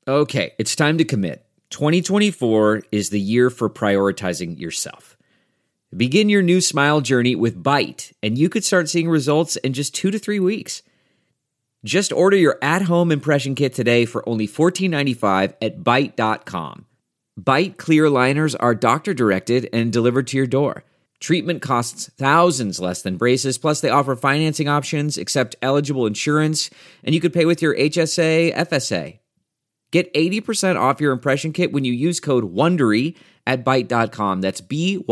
Okay, it's time to commit. 2024 is the year for prioritizing yourself. Begin your new smile journey with Byte, and you could start seeing results in just 2 to 3 weeks. Just order your at-home impression kit today for only $14.95 at Byte.com. Byte clear liners are doctor-directed and delivered to your door. Treatment costs thousands less than braces, plus they offer financing options, accept eligible insurance, and you could pay with your HSA, FSA. Get 80% off your impression kit when you use code WONDERY at Byte.com. That's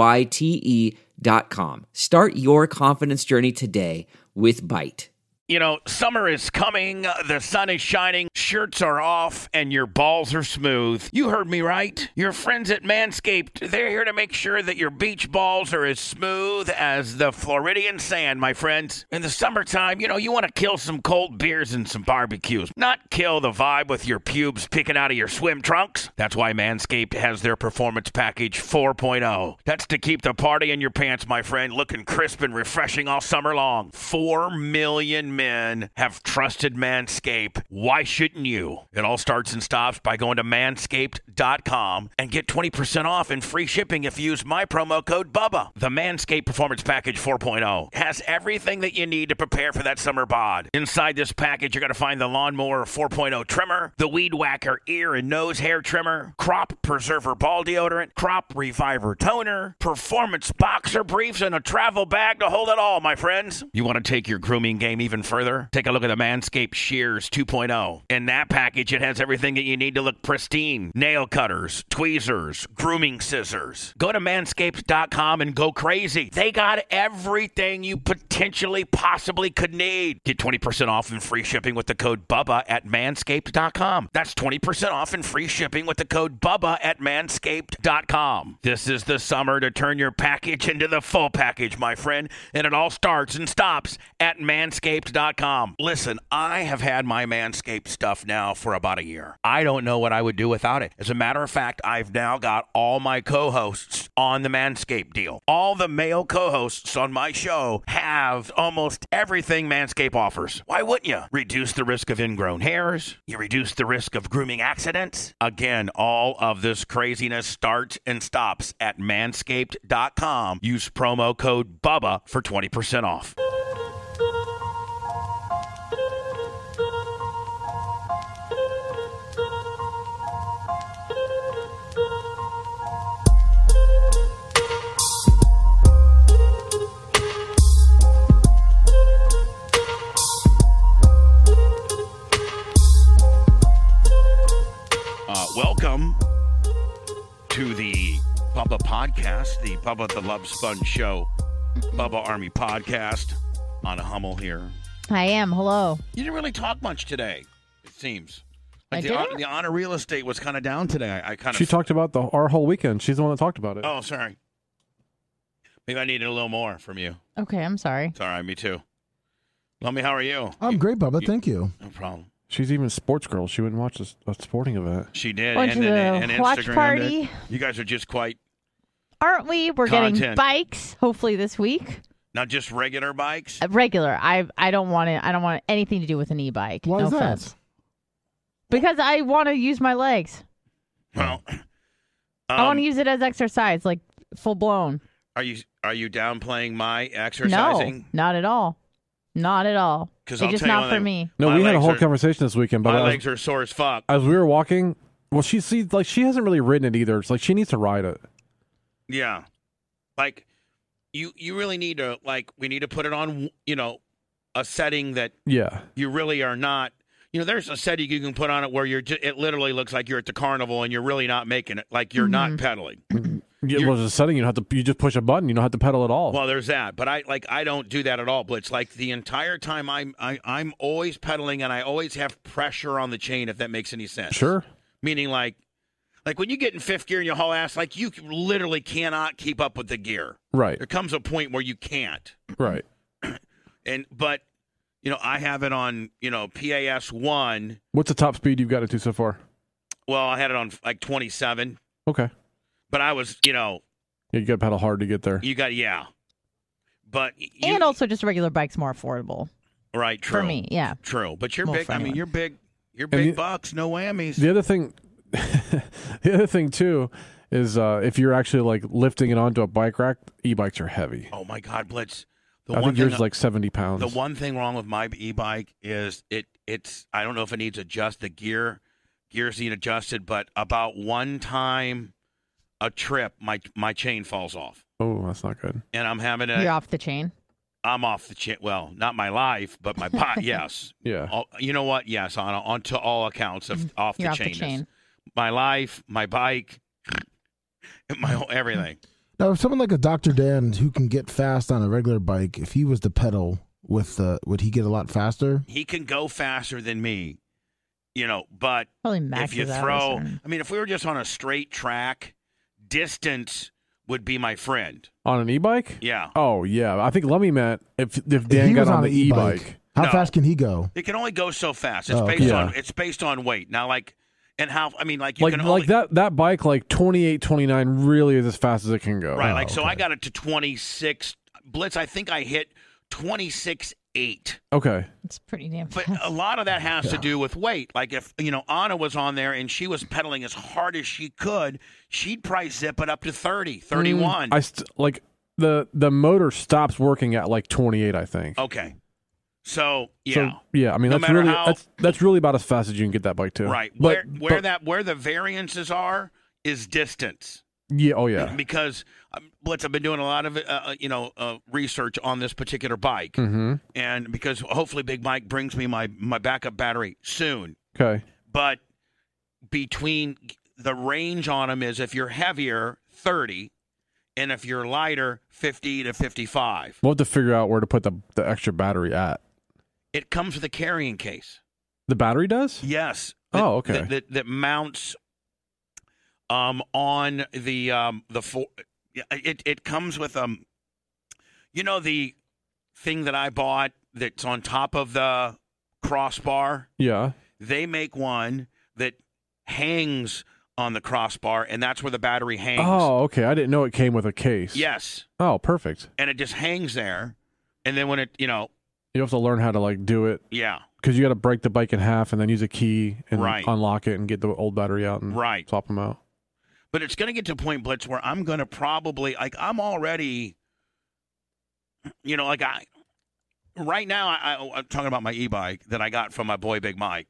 BYTE.com. Start your confidence journey today with Byte. You know, summer is coming, the sun is shining, shirts are off, and your balls are smooth. You heard me right. Your friends at Manscaped, they're here to make sure that your beach balls are as smooth as the Floridian sand, my friends. In the summertime, you want to kill some cold beers and some barbecues, not kill the vibe with your pubes picking out of your swim trunks. That's why Manscaped has their Performance Package 4.0. That's to keep the party in your pants, my friend, looking crisp and refreshing all summer long. 4 million men have trusted Manscaped. Why shouldn't you? It all starts and stops by going to manscaped.com and get 20% off and free shipping if you use my promo code BUBBA. The Manscaped Performance Package 4.0 has everything that you need to prepare for that summer bod. Inside this package, you're going to find the Lawnmower 4.0 trimmer, the Weed Whacker ear and nose hair trimmer, Crop Preserver ball deodorant, Crop Reviver toner, Performance boxer briefs, and a travel bag to hold it all, my friends. You want to take your grooming game even further? Take a look at the Manscaped Shears 2.0. In that package, it has everything that you need to look pristine. Nail cutters, tweezers, grooming scissors. Go to manscaped.com and go crazy. They got everything you potentially possibly could need. Get 20% off and free shipping with the code BUBBA at manscaped.com. That's 20% off and free shipping with the code BUBBA at manscaped.com. This is the summer to turn your package into the full package, my friend, and it all starts and stops at manscaped.com. Listen, I have had my Manscaped stuff now for about a year. I don't know what I would do without it. As a matter of fact, I've now got all my co-hosts on the Manscaped deal. All the male co-hosts on my show have almost everything Manscaped offers. Why wouldn't you? Reduce the risk of ingrown hairs. You reduce the risk of grooming accidents. Again, all of this craziness starts and stops at manscaped.com. Use promo code BUBBA for 20% off. Welcome to the Bubba Podcast, the Bubba the Love Sponge Show, Bubba Army Podcast. Anna Hummel here. I am. Hello. You didn't really talk much today, it seems. I didn't? The Honor Real Estate was kind of down today. She talked about our whole weekend. She's the one that talked about it. Oh, sorry. Maybe I needed a little more from you. Okay, I'm sorry. It's all right, me too. Lummy, how are you? I'm great, Bubba. Thank you. No problem. She's even a sports girl. She went and watched a sporting event. She did. Went to the watch Instagrammed party. it. You guys are just quite Aren't we? We're Content. getting bikes hopefully this week. not just regular bikes. Regular. I don't want it. I don't want anything to do with an e-bike. Why is that? offense. Because I want to use my legs. Well, I want to use it as exercise, like full blown. Are you downplaying my exercising? No, not at all. Not at all. Because It's just not for me. No, My we had a legs whole are- conversation this weekend. But My legs are sore as fuck. as we were walking, well, she hasn't really ridden it either. It's like she needs to ride it. Yeah, like you really need to we need to put it on a setting that Yeah. you really are not. There's a setting you can put on it where it literally looks like you're at the carnival and you're really not making it. Like you're not pedaling. Well, there's a setting you just push a button. You don't have to pedal at all. Well, there's that, but I don't do that at all. Blitz. Like the entire time I'm always pedaling and I always have pressure on the chain. If that makes any sense. Sure. Meaning like when you get in fifth gear and you haul ass, like you literally cannot keep up with the gear. Right. There comes a point where you can't. Right. But I have it on PAS 1. What's the top speed you've got it to so far? Well, I had it on like 27. Okay. But I was, Yeah, you got to pedal hard to get there. But And also just regular bikes more affordable. right, true. For me, yeah. True. But you're Well, big. for I mean, anyone. you're big. You're big bucks, no whammies. The other thing, the other thing too, is if you're actually like lifting it onto a bike rack, e-bikes are heavy. Oh my God, Blitz! I think yours is like 70 pounds. The one thing wrong with my e-bike is it's I don't know if it needs the gears need adjusted, but about one time a trip, my chain falls off. Oh, that's not good. And I'm having You're off the chain. I'm off the chain. Well, not my life, but my body. Yes. Yeah. You know what? Yes, on to all accounts of off You're the off chain. the chain. My life, my bike, my whole everything. Now, if someone like a Dr. Dan who can get fast on a regular bike, if he was to pedal with, would he get a lot faster? He can go faster than me, but Probably if maxes you out throw, or something. I mean, if we were just on a straight track, distance would be my friend. On an e-bike? Yeah. Oh, yeah. I think Lummy meant if If Dan he got was on an the e-bike. How No. fast can he go? It can only go so fast. It's Oh, based okay. on Yeah. it's based on weight. Now, you can only Like that bike, like 28, 29 really is as fast as it can go. right. So okay. I got it to 26 Blitz. I think I hit 26.8. Okay. It's pretty damn But fast. a lot of that has to do with weight. Like if Anna was on there and she was pedaling as hard as she could, she'd probably zip it up to 30, 31. Like the motor stops working at like 28, I think. Okay. So yeah. So, yeah, I mean No that's matter really how- that's really about as fast as you can get that bike too. Right. But, Where the variances are is distance. yeah, oh yeah. Because Blitz, I've been doing a lot of research on this particular bike, Mm-hmm. and because hopefully Big Mike brings me my backup battery soon. Okay. But between the range on them is if you're heavier, 30, and if you're lighter, 50 to 55. We'll have to figure out where to put the extra battery at. It comes with a carrying case. The battery does? Yes. Oh, okay. That mounts on the it comes with the thing that I bought that's on top of the crossbar. Yeah. They make one that hangs on the crossbar, and that's where the battery hangs. Oh, okay. I didn't know it came with a case. Yes. Oh, perfect. And it just hangs there, and then when it You have to learn how to like do it yeah. because you got to break the bike in half and then use a key and Right. unlock it and get the old battery out and Right. swap them out. But it's going to get to a point, Blitz, where I'm going to probably, I'm already, right now, I'm talking about my e-bike that I got from my boy Big Mike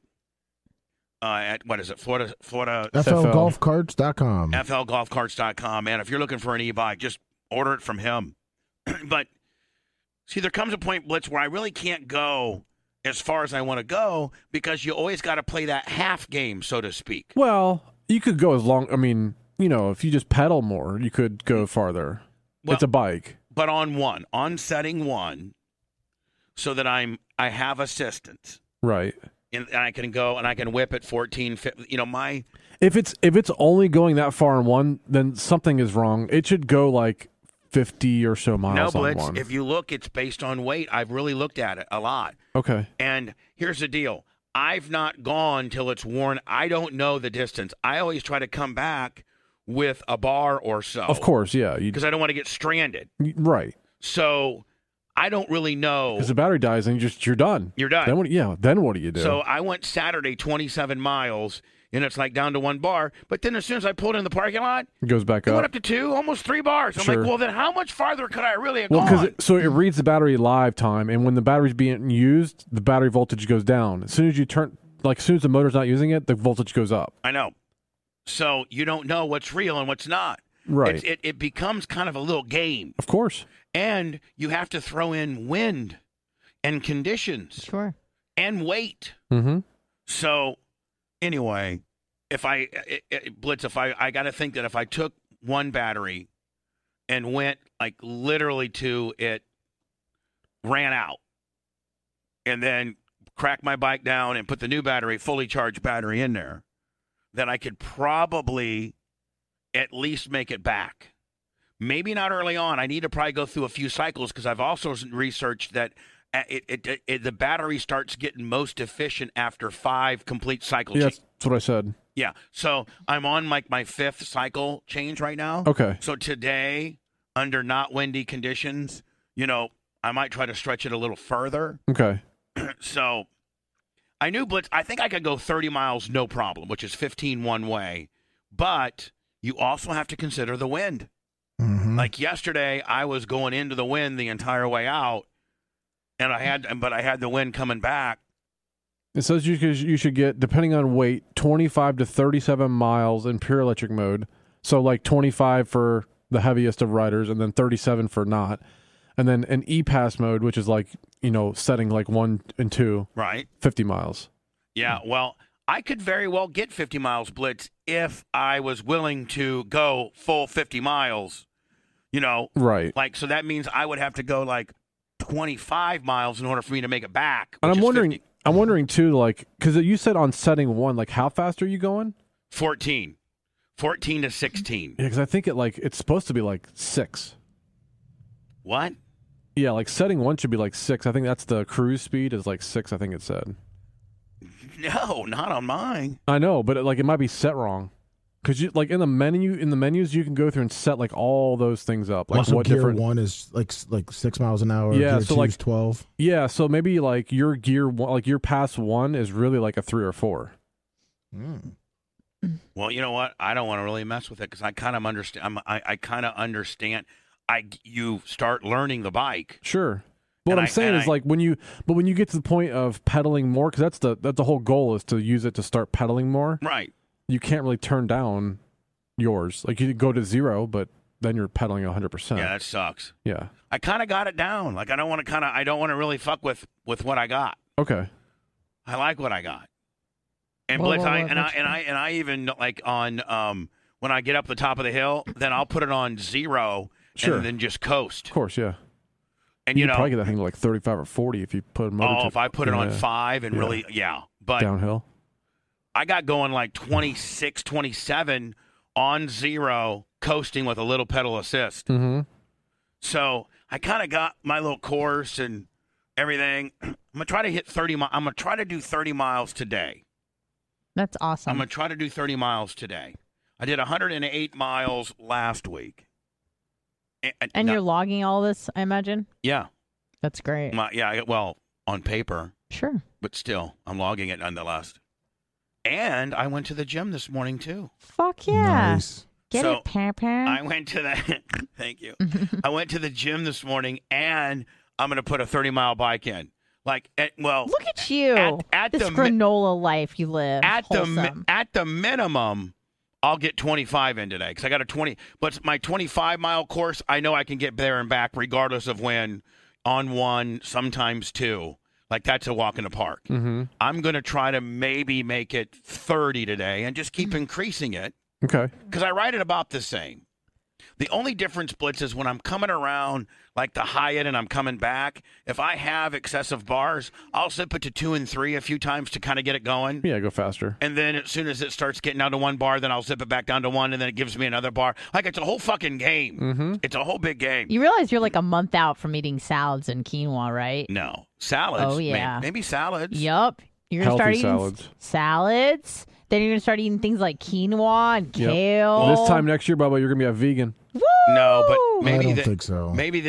at, what is it, Florida FLGolfCarts.com. FLGolfCarts.com. Man, if you're looking for an e-bike, just order it from him. But, see, there comes a point, Blitz, where I really can't go as far as I want to go because you always got to play that half game, so to speak. Well, you could go as long. I mean, if you just pedal more, you could go farther. Well, It's a bike. But on setting one, so that I have assistance. Right. And I can go and I can whip at 14, 15, If it's only going that far in one, then something is wrong. It should go like 50 or so miles no, on Blitz, one. if you look, it's based on weight. I've really looked at it a lot. Okay. And here's the deal. I've not gone till it's worn. I don't know the distance. I always try to come back with a bar or so. Of course, yeah. Because I don't want to get stranded. Right. So I don't really know. Because the battery dies and you're done. You're done. Then what do you do? So I went Saturday 27 miles, and it's like down to one bar. But then as soon as I pulled in the parking lot, it goes back it went up. up to 2, almost 3 bars. I'm Sure. like, well, then how much farther could I really have Well, gone? because it reads the battery live time, and when the battery's being used, the battery voltage goes down. As soon as the motor's not using it, the voltage goes up. I know. So you don't know what's real and what's not. Right. It becomes kind of a little game. Of course. And you have to throw in wind and conditions Sure. and weight. Mm-hmm. So anyway, Blitz, I got to think that if I took one battery and went like literally to it ran out and then crack my bike down and put the new battery, fully charged battery in there, then I could probably at least make it back. Maybe not early on. I need to probably go through a few cycles because I've also researched that the battery starts getting most efficient after 5 complete cycles. Yeah, that's what I said. Yeah. So I'm on like my 5th cycle change right now. Okay. So today, under not windy conditions, I might try to stretch it a little further. Okay. So I knew Blitz. I think I could go 30 miles no problem, which is 15 one way. But you also have to consider the wind. Mm-hmm. Like yesterday, I was going into the wind the entire way out, and I had the wind coming back. It says you should get, depending on weight, 25 to 37 miles in pure electric mode. So like 25 for the heaviest of riders, and then 37 for not. And then an E-Pass mode, which is like, setting like 1 and 2. Right. 50 miles. Yeah, well, I could very well get 50 miles Blitz if I was willing to go full 50 miles, Right. Like, so that means I would have to go like 25 miles in order for me to make it back. And which I'm is wondering, 50. I'm wondering too, like, because you said on setting 1, like, how fast are you going? 14 to 16. Yeah, because I think it's supposed to be like 6. What? Yeah, like setting 1 should be like 6. I think that's the cruise speed is like 6. I think it said. No, not on mine. I know, but it might be set wrong. Because you like in the menus you can go through and set like all those things up. Like Also, what gear different 1 is like 6 miles an hour. Yeah, gear so 2 like is 12. Yeah, so maybe like your gear 1, like your pass 1 is really like a 3 or 4. Well, you know what? I don't want to really mess with it because I kind of understand. I kind of understand. You start learning the bike. Sure. But what And I'm saying is like when you get to the point of pedaling more, because that's the whole goal is to use it to start pedaling more. Right. You can't really turn down yours. Like you go to 0, but then you're pedaling 100%. Yeah, that sucks. Yeah. I kind of got it down. Like I don't want to really fuck with what I got. Okay. I like what I got. And Whoa, Blitz, whoa, whoa, I even like on when I get up the top of the hill, then I'll put it on 0 Sure. and then just coast. Of course, yeah. And you probably get that thing to like 35 or 40 if you put a motor. if I put it on 5 and really, but downhill. I got going like 26, 27 on 0, coasting with a little pedal assist. Mm-hmm. So I kind of got my little course and everything. I'm gonna try to hit 30. I'm gonna try to do 30 miles today. That's awesome. I'm gonna try to do 30 miles today. I did 108 miles last week. And you're logging all this, I imagine? Yeah. That's great. Well, on paper, Sure. but still, I'm logging it nonetheless. And I went to the gym this morning, too. Fuck yeah. Nice. Get So, it, Papa. I went to the thank you. I went to the gym this morning, and I'm going to put a 30-mile bike in. Like, Look at you. at this the granola life you live. at Wholesome. the minimum, I'll get 25 in today because I got a 20. But my 25-mile course, I know I can get there and back regardless of when. On 1, sometimes 2. Like that's a walk in the park. Mm-hmm. I'm going to try to maybe make it 30 today and just keep increasing it Okay. because I ride it about the same. The only difference, Blitz, is when I'm coming around like the Hyatt and I'm coming back, if I have excessive bars, I'll zip it to 2 and 3 a few times to kind of get it going. Yeah, go faster. And then as soon as it starts getting down to 1 bar, then I'll zip it back down to 1, and then it gives me another bar. Like, it's a whole fucking game. Mm-hmm. It's a whole big game. You realize you're like a month out from eating salads and quinoa, right? No. Salads? Oh, yeah. Maybe salads. Yup. You're going to start Healthy eating salads. Then you're going to start eating things like quinoa and Yep. kale. This time next year, Bubba, you're gonna be a vegan. Woo! No, but maybe I don't think so. Maybe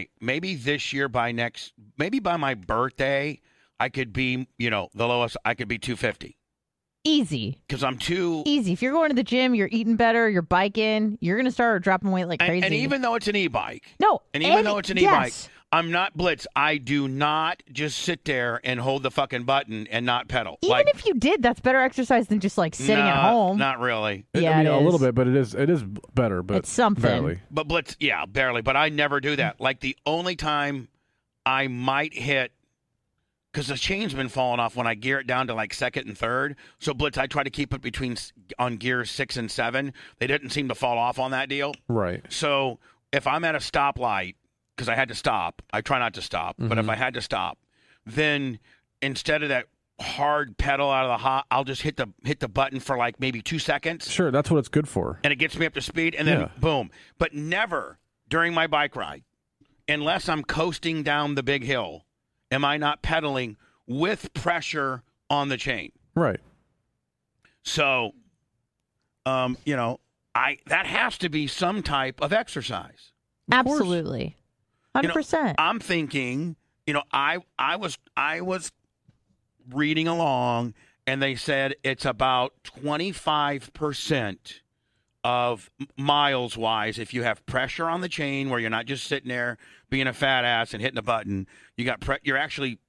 this year maybe by my birthday, I could be, the lowest. I could be 250 Easy. because I'm too. Easy. If you're going to the gym, you're eating better, you're biking, you're going to start dropping weight like crazy. And even though it's an e-bike, no, and even though it's an e-bike, yes. I'm not Blitz. I do not just sit there and hold the fucking button and not pedal. Even if you did, that's better exercise than just like sitting at home. Not really. Yeah, I mean, it a little is. bit, but it is better. But It's something. barely. But Blitz, yeah, barely. But I never do that. Like the only time I might hit, because the chain's been falling off when I gear it down to like 2nd and 3rd. So Blitz, I try to keep it on gears 6 and 7. They didn't seem to fall off on that deal. Right. So if I'm at a stoplight, because I had to stop, I try not to stop, but if I had to stop, then instead of that hard pedal out of the hot, I'll just hit the button for like maybe 2 seconds. Sure, that's what it's good for. And it gets me up to speed, and then boom. But never during my bike ride, unless I'm coasting down the big hill, am I not pedaling with pressure on the chain. Right. So, that has to be some type of exercise. Absolutely. 100%. I'm thinking, I was reading along, and they said it's about 25% of miles-wise. If you have pressure on the chain, where you're not just sitting there being a fat ass and hitting a button, you're actually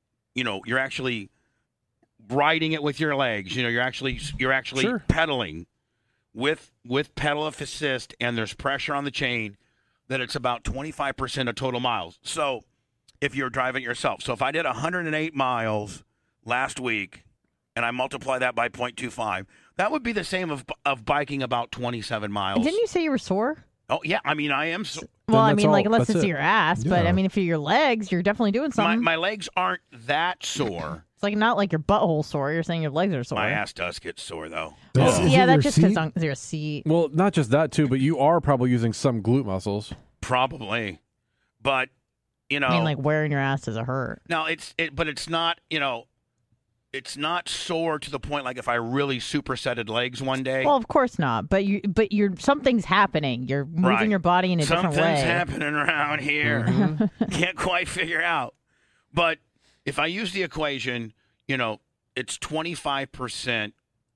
riding it with your legs. You're actually Sure. pedaling with pedal assist, and there's pressure on the chain. That it's about 25% of total miles. So if you're driving yourself, so if I did 108 miles last week, and I multiply that by 0.25, that would be the same of biking about 27 miles. Didn't you say you were sore? Oh yeah, I mean I am. Well, I that's mean, all- like unless that's it's it. your ass, but Yeah. I mean, if you're your legs, you're definitely doing something. My legs aren't that sore. It's like not like your butthole sore. You're saying your legs are sore. My ass does get sore though. Is it Yeah, your that's just seat? because there's a seat. Well, not just that too, but you are probably using some glute muscles. Probably, but you know, I mean, like wearing your ass doesn't hurt. no, but it's not. It's not sore to the point like if I really supersetted legs one day. Well, of course not. But you're something's happening. You're moving Right. your body in a different Something's way. happening around here. Can't quite figure out. But if I use the equation, it's 25%.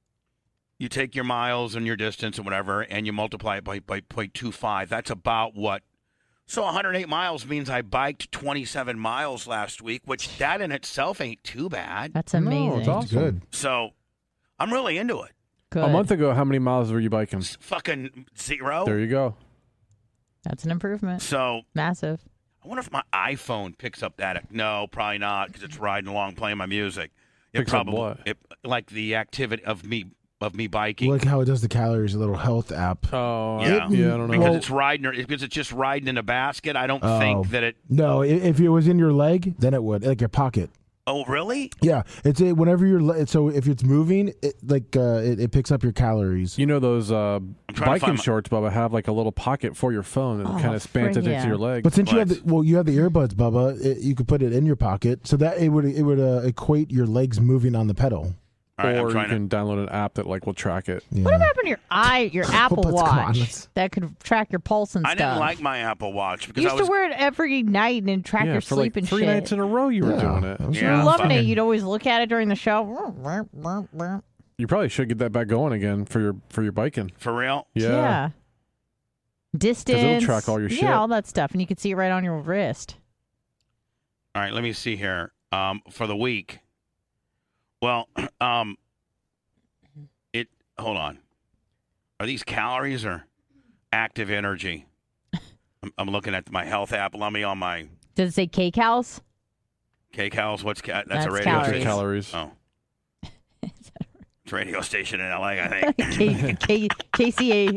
You take your miles and your distance and whatever, and you multiply it by 0.25. That's about what? So 108 miles means I biked 27 miles last week, which that in itself ain't too bad. That's amazing. No, it's awesome. Good. So I'm really into it. Good. A month ago, how many miles were you biking? It's fucking zero. There you go. That's an improvement. So Massive. I wonder if my iPhone picks up that. No, probably not, because it's riding along playing my music. Picks up what? Like the activity of me biking. Like how it does the calories, a little health app. Oh, Yeah. I don't know. because it's just riding in a basket. I don't think that it. No, if it was in your leg, then it would, like your pocket. Oh, really? Yeah, whenever so if it's moving, it picks up your calories. You know those trying to biking find my- shorts, Bubba, have like a little pocket for your phone and Oh, kind of spans it frig, into your yeah. leg. But since you have What? you have the earbuds, Bubba, you could put it in your pocket, so that it would equate your legs moving on the pedal. All right, I'm or you trying to. can download an app that like will track it. Yeah. What happened to your Apple Come on, Watch let's- that could track your pulse and I stuff? didn't like my Apple Watch because You I used was. to wear it every night and track Yeah, your for sleep like and 3 shit. nights in a row you were doing it. I'm Yeah, sure. You were loving it. fucking- You'd always look at it during the show. You probably should get that back going again for your biking. For real? Yeah. Distance. track all your shit. Yeah, all that stuff, and you could see it right on your wrist. All right, let me see here. For the week. Well, hold on. Are these calories or active energy? I'm looking at my health app. Let me on my Does it say kcals? K-Cals. That's a That's radio calories. station. Calories. Oh. It's a radio station in LA, I think. KCAL.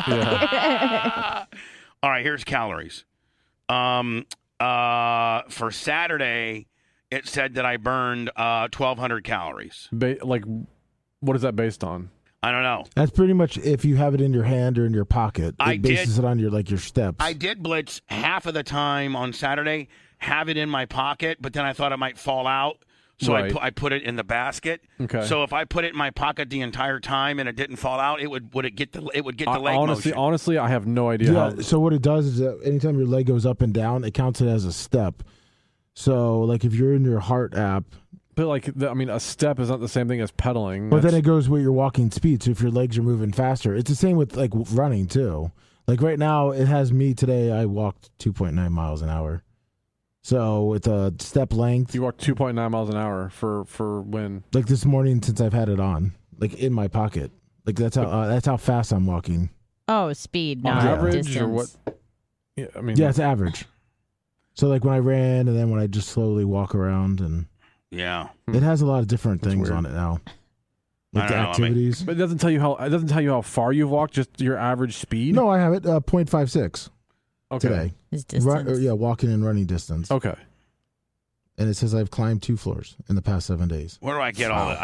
All right, here's calories. For Saturday, it said that I burned 1,200 calories. What is that based on? I don't know. That's pretty much if you have it in your hand or in your pocket. I It bases it on your steps. I did blitz half of the time on Saturday, have it in my pocket, but then I thought it might fall out, so Right. I put it in the basket. Okay. So if I put it in my pocket the entire time and it didn't fall out, it would get the leg motion. Honestly, I have no idea Yeah. how. So what it does is that anytime your leg goes up and down, it counts it as a step. So like if you're in your heart app, But a step is not the same thing as pedaling. but then it goes with your walking speed. So if your legs are moving faster, it's the same with like running too. Like right now, it has me today. I walked 2.9 miles an hour. So with a step length, You walk 2.9 miles an hour for when? like this morning since I've had it on, like in my pocket, like that's how fast I'm walking. Oh, speed, On not average distance. or what? Yeah, I mean, Yeah, it's average. So like when I ran and then when I just slowly walk around, and Yeah. it has a lot of different That's things weird. on it now, I like the don't know, I mean- activities. But it doesn't tell you how far you've walked. Just your average speed. No, I have it 0.56 Okay. today. His distance. Walking and running distance. Okay. And it says I've climbed 2 floors in the past 7 days. Where do I get all that?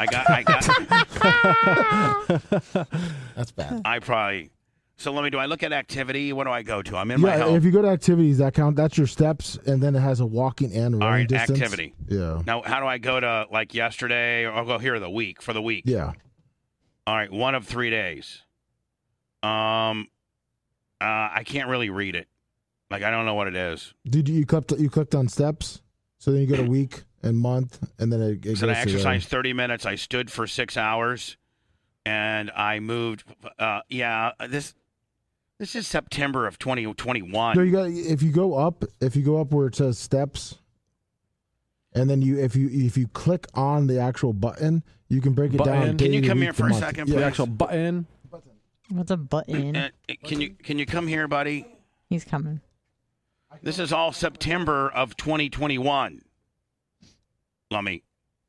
That's bad. I probably. So do I look at activity? What do I go to? I'm in my Yeah, health. if you go to activities, that's your steps, and then it has a walking and running All right, distance. activity. Yeah. Now, how do I go to like yesterday, or I'll go here for the week? Yeah. All right, one of 3 days. I can't really read it. Like I don't know what it is. Did you clicked on steps? So then you go to week. and month, and then it goes So I to exercised 30 minutes. I stood for 6 hours, and I moved. This is September of 2021. No, you got if you go up where it says steps, and then if you click on the actual button, you can break it down. Can you day, come week here to for a month. second, The please? actual button. What's a button? Can you come here, buddy? He's coming. This is all September of 2021. Lummy,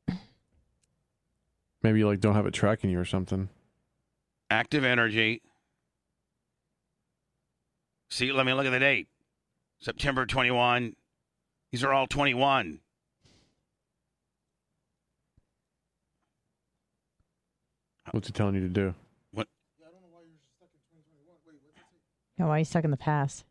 Maybe you don't have it tracking you or something. Active Energy. See, let me look at the date. September 21. These are all 21. What's he telling you to do? Yeah, why are you stuck in the past?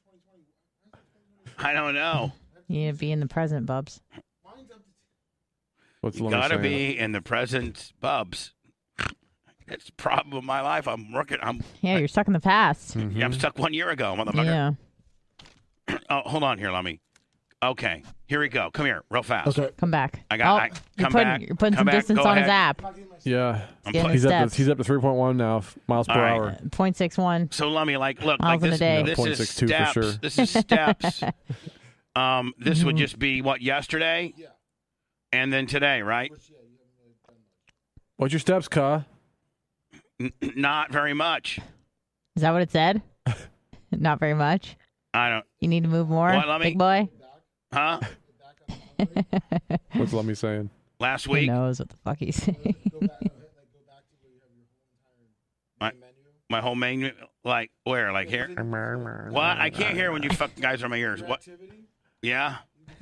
I don't know. You need to be in the present, Bubs. What's You Lummy gotta saying? be in the present, Bubs. It's the problem of my life. I'm working. Yeah, you're stuck in the past. Yeah, I'm stuck 1 year ago, motherfucker. Yeah. Oh, hold on here, Lummy. Okay, here we go. Come here, real fast. Okay. Come back. Come back. You're putting Come some back. distance Go on his ahead. app. Yeah. Getting He's up steps. to 3.1 now, miles per All right. hour. 0.61. So Lummy, look, Miles in a this. day. This is 0.62 for steps. sure. This is steps. This would just be what, yesterday? Yeah. And then today, right? What's your steps, Ka? Not very much. Is that what it said? Not very much. I don't. You need to move more, What, let me- big boy. Huh? What's Lummy saying? Last Who week, knows what the fuck he's saying? my whole menu, like where, like here? What? I can't hear when you fucking guys are in my ears. What? Yeah.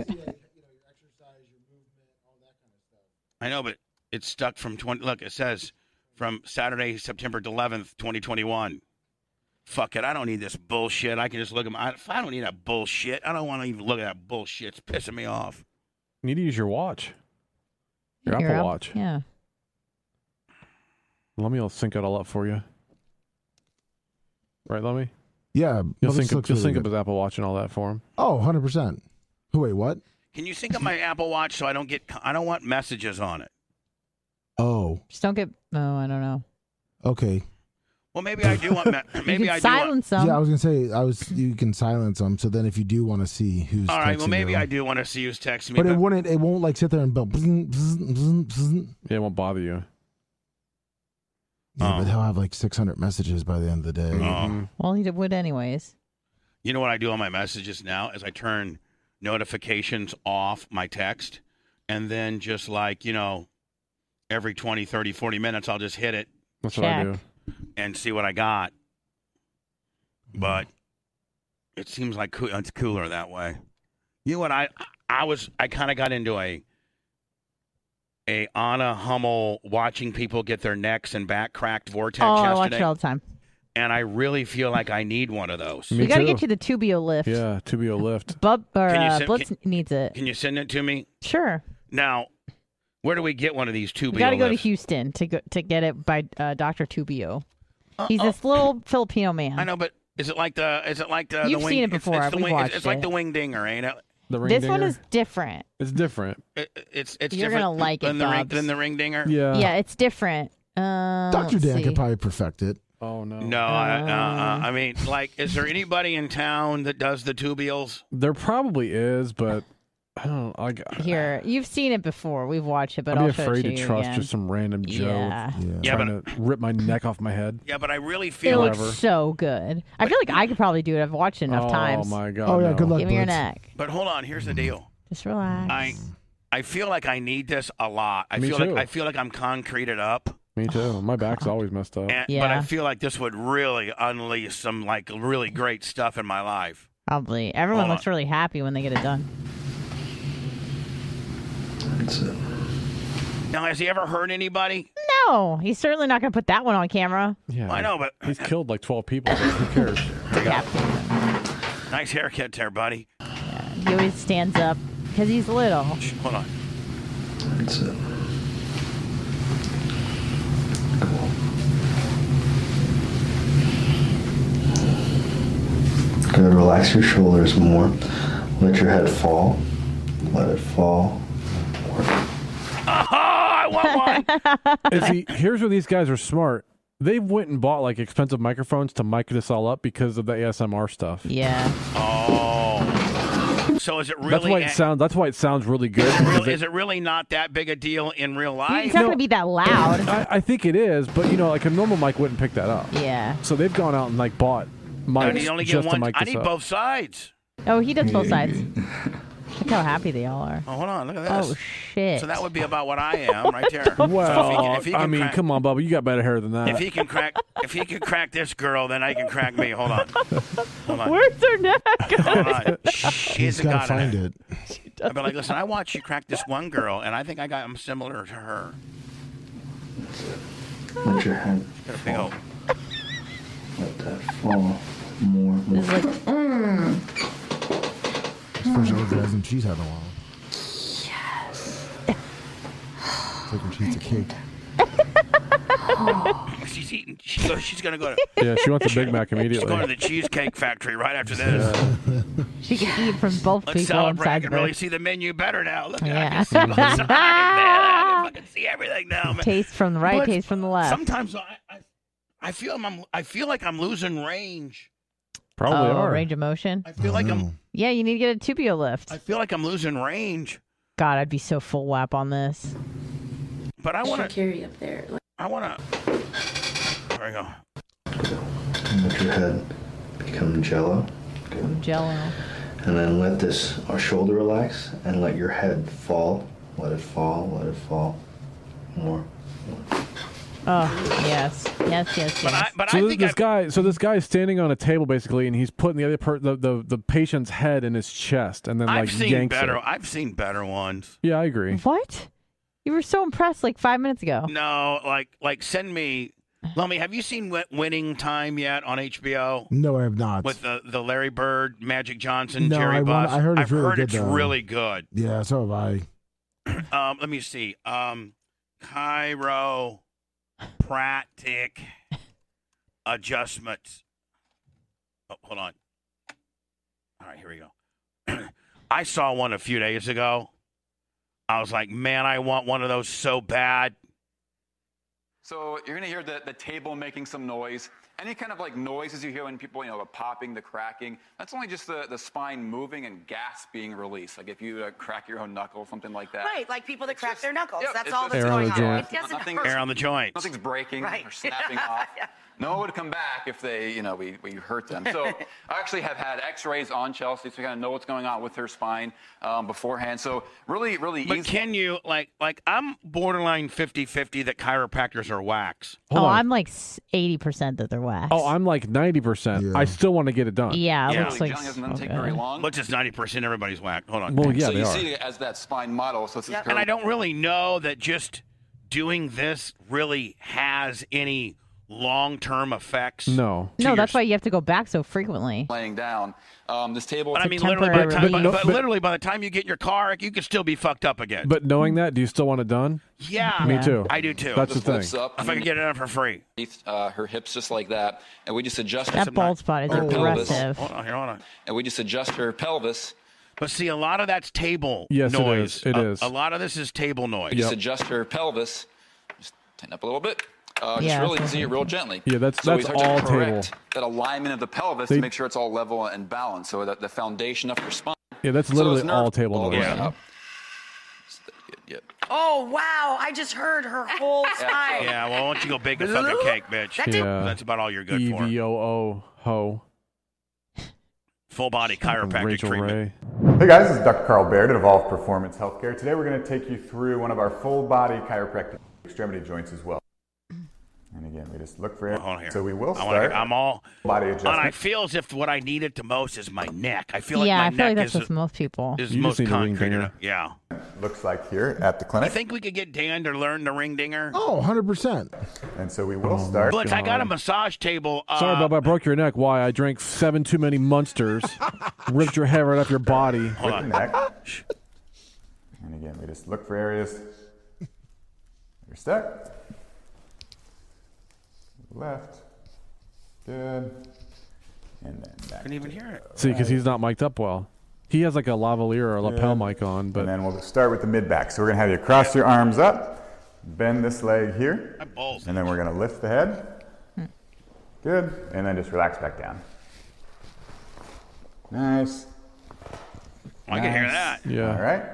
I know, but it's stuck from 20. Look, it says from Saturday, September 11th, 2021. Fuck it. I don't need this bullshit. I can just look at my. I don't need that bullshit. I don't want to even look at that bullshit. It's pissing me off. You need to use your watch. Your You're Apple up- Watch. Yeah. Lummy will sync it all up for you. Right, Lummy? Yeah, You'll this sync, looks you'll really sync up good. his Apple Watch and all that for him. Oh, 100%. Wait, what? Can you sync up my Apple Watch so I don't get? I don't want messages on it. Oh, Just don't get. Oh, I don't know. okay. Well, maybe I do want. Maybe you I can do want. silence them. Yeah, I was gonna say you can silence them. So then, if you do want to see who's All right. Well, texting maybe you, I do want to see who's texting me. but it won't like sit there and go. Bzz, bzz, bzz, bzz. Yeah, it won't bother you. Yeah, Oh. but he'll have like 600 messages by the end of the day. Oh. Well, he would anyways. You know what I do on my messages now is I turn notifications off my text, and then just like, every 20, 30, 40 minutes, I'll just hit it That's what I Check. do. and see what I got. But it seems like it's cooler that way. You know what? I kind of got into a Anna Hummel watching people get their necks and back cracked vortex Oh, I watch it yesterday, all the time. and I really feel like I need one of those. Me We got to too. get you the Tubio lift. Yeah, Tubio lift. Blitz Can you needs it. Can you send it to me? Sure. Now, where do we get one of these Tubio We got to go to lifts? Houston to get it by Dr. Tubio. He's this little Filipino man. I know, but is it like the You've the wing, seen it before. It's the We've wing, watched it's like it. the wing dinger, ain't it? The ring This dinger. one is different. It's different. It's You're different gonna like it, than the ring Bubs. than the ring dinger. Yeah. Yeah, it's different. Dr. let's Dan see. could probably perfect it. Oh, no. No, I mean, like, is there anybody in town that does the tubules? There probably is, but I don't know. Here, you've seen it before. We've watched it, but I'd I'll be show afraid it to you trust again. just some random Joe Yeah. Yeah, trying to rip my neck off my head. Yeah, but I really It feel like. looks so good. I feel like I could probably do it. I've watched it enough Oh, times. my God. Oh, yeah, no. good luck. Give me your Blitz. neck. But hold on, here's the deal. Just relax. I feel like I need this a lot. I Me feel too. like I'm concreted up. Me too. My back's always messed up. And, Yeah. But I feel like this would really unleash some like really great stuff in my life. Probably. Everyone Hold looks really happy when they get it done. That's it. Now, has he ever hurt anybody? No, he's certainly not going to put that one on camera. Yeah. I know, but He's killed like 12 people. But who cares? Yeah. nice haircut there, buddy. He always stands up because he's little. Shh, hold on. That's it. Cool. Good. Relax your shoulders more. Let your head fall. Let it fall. Here's where these guys are smart. They went and bought like expensive microphones to mic this all up because of the ASMR stuff. Yeah. Oh. So is it really? That's why it sounds really good. Is it really not that big a deal in real life? It's not going to be that loud. I think it is, but like a normal mic wouldn't pick that up. Yeah. So they've gone out and like bought mics only just get one. to mic I this need up. both sides. Oh, he does both sides. Look how happy they all are. Oh, hold on. Look at this. Oh, shit. So that would be about what I am right there. Well, if he can come on, Bubba, you got better hair than that. If he can crack this girl, then I can crack me. Hold on. Where's her neck? Hold on. She's gotta find it. I'd be like, listen, I watched you crack this one girl, and I think I'm similar to her. Let your head Got a big fall. old. Let that fall. More. It's like, Especially with resin cheese had a while. Yes. It's like when she eats a cake. She's eating. She's gonna go to. Yeah, she wants a Big Mac She's immediately. going to the Cheesecake Factory right after this. she can eat from both Let's people celebrate. I inside can of really it. see the menu better now. Look at Yeah. I can see both sides, man. I can fucking see everything now, man. Taste from the right, But taste from the left. Sometimes I feel like I'm losing range. Probably are. Range of motion. I feel like Yeah, you need to get a tubio lift. I feel like I'm losing range. God, I'd be so full whap on this. But I want to carry up there. I want to. There we go. And let your head become jello. Good. Jello. And then let our shoulder relax and let your head fall. Let it fall. Let it fall. More. Oh, yes. Yes. But So I this think this guy is standing on a table basically, and he's putting the other the patient's head in his chest, and then I've seen yanks better. it. I've seen better ones. Yeah, I agree. What? You were so impressed like 5 minutes ago. No, like send me. Lummy, have you seen Winning Time yet on HBO? No, I have not. With the Larry Bird, Magic Johnson, No, Jerry Buss. I heard it's really good, it's though. really good. Yeah, so have I. Let me see. Chiropractic adjustments. Oh, hold on. All right, here we go. I saw one a few days ago. I was like, man, I want one of those so bad. So you're going to hear the table making some noise. Any kind of like noises you hear when people, the popping, the cracking, that's only just the spine moving and gas being released. Like if you crack your own knuckle, something like that. Right, like people that crack their knuckles. Yeah, That's it's all just that's air on going the on. joint. It doesn't Nothing's- hurt. Air on the joints. Nothing's breaking Right. or snapping off. No one would come back if they, we hurt them. So I actually have had x-rays on Chelsea, so we kind of know what's going on with her spine beforehand. So really, really But easy. can you, like I'm borderline 50-50 that chiropractors are wax. Hold on. I'm like 80% that they're wax. Oh, I'm like 90%. Yeah. I still want to get it done. Yeah, it Yeah. looks like Jelly doesn't take okay. very long. Which is 90% everybody's whack. Hold on. Well, yeah, so they you are. see it as that spine model. So it's And I don't really know that just doing this really has any long-term effects. No. No, that's why you have to go back so frequently. laying down. This table. But I a mean, literally by the time, temporary but relief. literally by the time you get in your car, you could still be fucked up again. But knowing that, do you still want it done? yeah, Me too. I do too. That's the just lifts thing. up. if I could get it done for free. Her hips just like that, and we just adjust That bald spot is her pelvis. aggressive. Hold on. And we just adjust her pelvis. But see, a lot of that's table Yes, it noise. is. It is. A lot of this is table noise. We just adjust her pelvis. Just tighten up a little bit. Just Yeah, really that's easy, what real gently. Yeah, that's so we start to all correct table. that alignment of the pelvis to make sure it's all level and balanced. So that the foundation of your spine. Yeah, that's So literally those nerves all table all the noise. way Yeah. up. Yep. Oh, wow. I just heard her whole spine. Yeah, well, why don't you go bake a fucking cake, bitch? That did- Yeah. That's about all you're good for. EVOO ho. Full body chiropractic Rachel treatment. Ray. Hey guys, this is Dr. Carl Baird at Evolve Performance Healthcare. Today we're going to take you through one of our full body chiropractic extremity joints as well. And again, we just look for it. Hold on here. So we will I wanna- start I'm all body and adjustment. I feel as if what I need it the most is my neck. I feel like Yeah, my I feel like neck that's with most people. is You just most need a ring concrete. dinger. Yeah. Looks like here at the I clinic. think we could get Dan to learn the ring dinger. Oh, 100%. And so we will start. Blitz, I got a massage table. Sorry, Bob, I broke your neck. Why? I drank 7 too many Munsters, ripped your hair right off your body. Hold with on. the neck. And again, we just look for areas. Your step. Left. Good. And then back. Couldn't even hear it. See, because he's not mic'd up well. He has like a lavalier or a lapel mic on, but And then we'll start with the mid back. So we're going to have you cross your arms up Bend this leg here. My balls. And then we're going to lift the head. Good. And then just relax back down. Nice. I can hear that. Yeah. All right.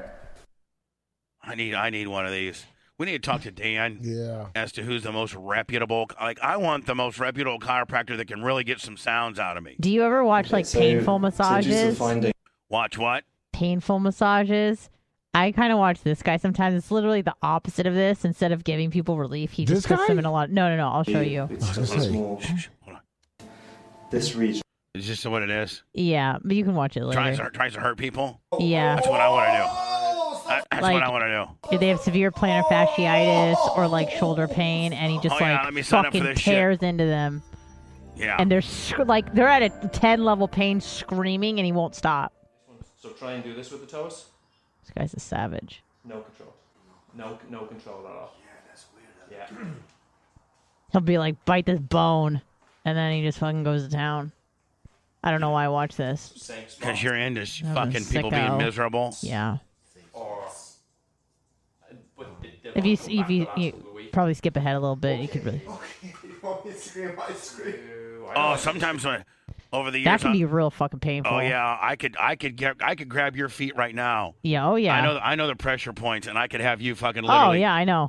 I need one of these. We need to talk to Dan Yeah. as to who's the most reputable. Like, I want the most reputable chiropractor that can really get some sounds out of me. Do you ever watch like painful massages? Watch what? Painful massages. I kind of watch this guy sometimes. It's literally the opposite of this. Instead of giving people relief, he just This puts guy? them in a lot. No. I'll show you. It's just Okay. more. Hold on. This region. Is this what it is? Yeah, but you can watch it Tries later. to hurt people? Yeah. That's what I want to do. That's Like- what I want to do. If they have severe plantar fasciitis or like shoulder pain, and he just Oh, yeah, let me sign up for fucking this shit. tears into them, Yeah. and they're they're at a 10 level pain, screaming, and he won't stop. So try and do this with the toes. This guy's a savage. No control. No control at all. Yeah, that's weird. Yeah. He'll be like, bite this bone, and then he just fucking goes to town. I don't know why I watch this. Same spot. Because you're into I'm a fucking people being sicko. miserable. Yeah. Or. If you probably skip ahead a little bit, you could really. Oh, sometimes over the years. That can be real fucking painful. Oh yeah, I could grab your feet right now. Yeah. Oh yeah. I know the pressure points, and I could have you fucking literally. Oh yeah, I know.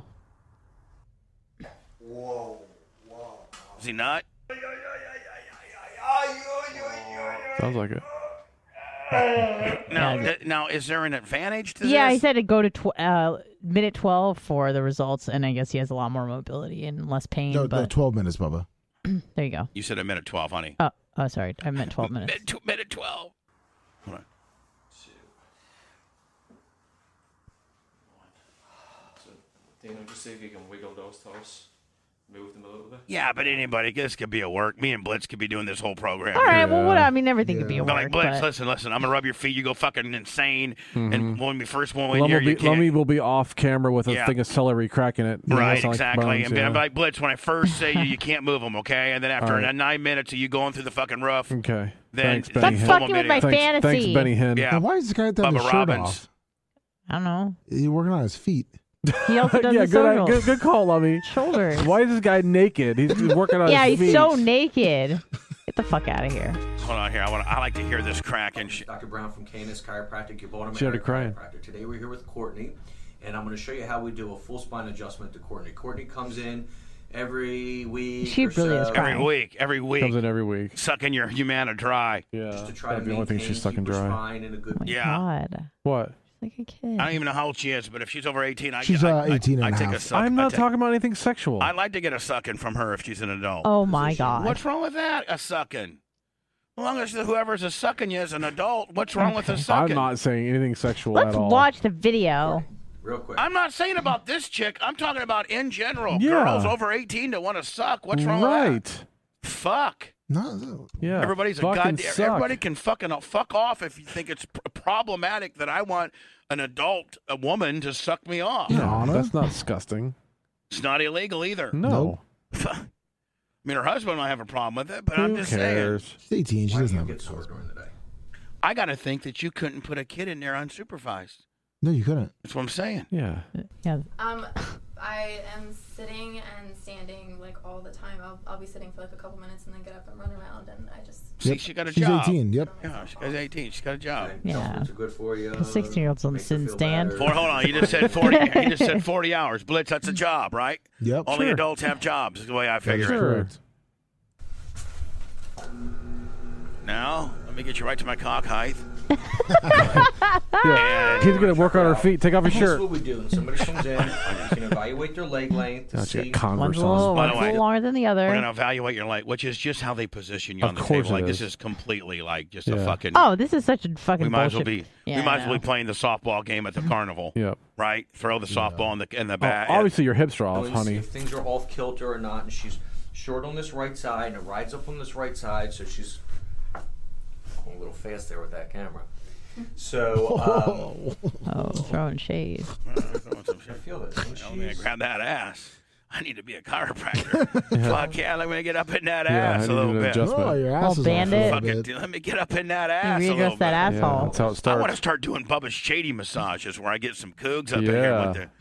Is he not? Sounds like it. Now, is there an advantage to Yeah, this? he said to go to minute 12 for the results, and I guess he has a lot more mobility and less pain. No, but 12 minutes, Bubba. there you go. You said a minute 12, honey. Oh, sorry, I meant 12 minutes. Minute 12. Hold on. So, Dino, just see if you can wiggle those toes. Move them a little bit. Yeah, but anybody, this could be a work. Me and Blitz could be doing this whole program. All right, well, what? I mean, everything could be a But work. like Blitz, but... listen. I'm gonna rub your feet. You go fucking insane. And when we first went in Lummy here, you can't. Lummy will be off camera with a Yeah. thing of celery cracking it. You know, Right, it's like exactly. bones, And yeah. I'm like, Blitz, when I first say you can't move them, okay? And then after All right. 9 minutes of you going through the fucking roof, Okay. then Thanks, then Benny Stop Hinn. fucking with my Thanks, fantasy. Benny Hinn. Yeah. Now, why is this guy have his Bubba shirt Robbins. off? I don't know. He's working on his feet. He also does Yeah, the socials. good call, Lummy. Shoulders. Why is this guy naked? He's working on Yeah, his he's feet. so naked. Get the fuck out of here. Hold on here. I like to hear this crack and shit. Dr. Brown from Canis Chiropractic, your Baltimore She started crying. chiropractor. Today we're here with Courtney, and I'm going to show you how we do a full spine adjustment to Courtney. Courtney comes in every week. She or really is so, crying. Every week. Comes in every week. Sucking your humana dry. Yeah. just to try That'd to be the only thing maintain, she's sucking keep her dry. spine in a good Oh my Yeah. God. What? Like a kid. I don't even know how old she is, but if she's over 18, She's 18 I and a take a half. suck. I'm not I talking about anything sexual. I'd like to get a sucking from her if she's an adult. Oh my God. What's wrong with that? A sucking. As long as whoever's a sucking you is an adult, what's wrong with a Okay. sucking? I'm not saying anything sexual Let's at all. watch the video. real quick. I'm not saying about this chick. I'm talking about in general. Yeah. Girls over 18 that want to suck. What's wrong with Right. that? Fuck. No. Yeah. Everybody's a Fucking goddamn. suck. Everybody can fucking fuck off if you think it's problematic that I want an adult, a woman, to suck me off. No, Anna? that's not disgusting. It's not illegal either. No. I mean, her husband might have a problem with it, but I'm Who just cares? saying. She's 18. She Why do doesn't you have get a sore during the day? I got to think that you couldn't put a kid in there unsupervised. No, you couldn't. That's what I'm saying. Yeah. Yeah. I am sitting and standing like all the time. I'll be sitting for like a couple minutes and then get up and run around, and I just See, she got a She's job. 18. Yep. Yeah, she's 18. She's got a job. Yeah. Supplements are good for you. The 16-year-old's on the Makes her sit and feel stand. better. Hold on, you just said 40. You just said 40 hours. Blitz, that's a job, right? Yep. Only Sure. adults have jobs. Is the way I figure it. Correct. Now, let me get you right to my cock height. Yeah. He's gonna work on her feet. Take off his This shirt. is what we do. When somebody comes in, you can evaluate their leg length to Oh, she see. got Converse One's a little, on. By the one's a way, little longer than the other. We're going to evaluate your leg, which is just how they position you Of on the course table. Like, it this is. is completely like just Yeah. a fucking. Oh, this is such a fucking we might as well bullshit. be. Yeah, we might I as well know. be playing the softball game at the carnival. Yep. Right? Throw the softball in the Oh, bat. obviously, your hips are off, Knowing to see honey. if things are off kilter or not, and she's short on this right side, and it rides up on this right side, so she's going a little fast there with that camera. So, Oh, throwing shade. I feel this. When I'm going to she's- grab that ass. I need to be a chiropractor. Fuck yeah, let me get up in that Yeah, ass I a need little an bit. adjustment. Oh, your Oh, ass is off a bandit. little Fucking, bit. let me get up in that ass a little Readjust bit. that Yeah, asshole. that's how it I want to starts. start doing Bubba's Shady massages where I get some cougs up in here Yeah. with the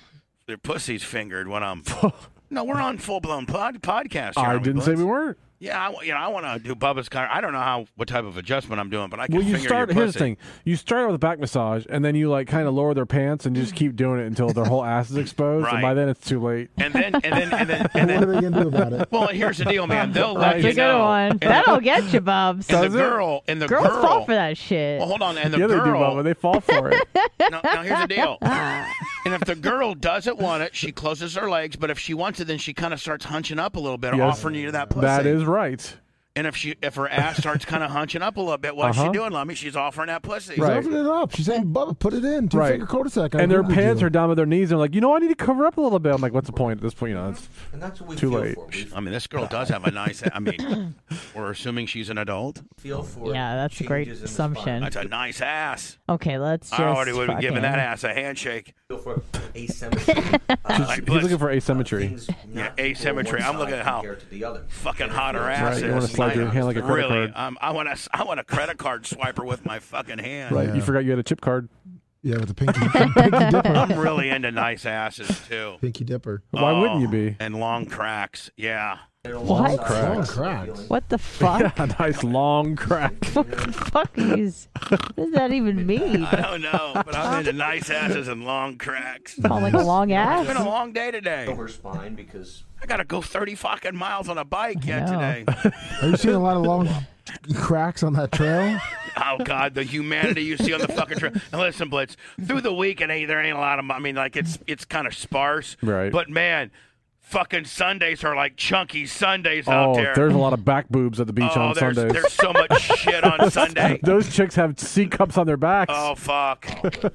their pussies fingered when I'm. No, we're on full-blown podcast. Here, I didn't say we weren't. Yeah, I want to do Bubba's kind. I don't know what type of adjustment I'm doing, but I can Well, you finger start. your Here's pussy. the thing: you start with a back massage, and then you like kind of lower their pants and just keep doing it until their whole ass is exposed. Right. And by then, it's too late. And then, What are they gonna do about it? Well, here's the deal, man. They'll let That's you a good know. one. And That'll get you, Bubs. And the Girls girl. fall for that shit. Well, hold on. And the Yeah, they do, girl. Bubba. They fall for it. Now, here's the deal. And if the girl doesn't want it, she closes her legs. But if she wants it, then she kind of starts hunching up a little bit, Yes. offering you that pussy. That is right. And if her ass starts kind of hunching up a little bit, what's she doing, Lummy? She's offering that pussy. She's offering it up. She's saying, Bubba, put it in. Right. Two-finger cul-de-sac. I And their Googled pants you. are down to their knees. And like, I need to cover up a little bit. I'm like, what's the point at this point? It's And that's what we too feel late. for. We I mean, this girl does have a nice. I mean, we're assuming she's an adult. feel for Yeah, that's a great changes in the assumption. That's a nice ass. Okay, let's just. I already would have given fucking- that ass a handshake. Feel for asymmetry. Like, He's looking for asymmetry. things Yeah, not equal asymmetry. one I'm looking side at how compared to the other. fucking hot her Right, ass you is. wanna slide your hand like a credit really, card. I want a credit card swiper with my fucking hand. Right. Yeah. You forgot you had a chip card. Yeah, with the pinky dipper. I'm really into nice asses too. Pinky dipper. Why wouldn't you be? And long cracks. Yeah. What? Long cracks. What the fuck? A nice long crack. What the fuck is? What does that even mean? I don't know, but I'm into nice asses and long cracks. Oh, like a long It's been a ass? long day today. Her spine because I gotta go 30 fucking miles on a bike yet know. today. Are you seeing a lot of long cracks on that trail? Oh God, the humanity you see on the fucking trail. And listen, Blitz, through the week there ain't a lot of. I mean, like it's kind of sparse. Right. But man, fucking Sundays are like chunky Sundays out there. There's a lot of back boobs at the beach on there's, Sundays. There's so much shit on Sunday. Those chicks have C cups on their backs. Oh fuck!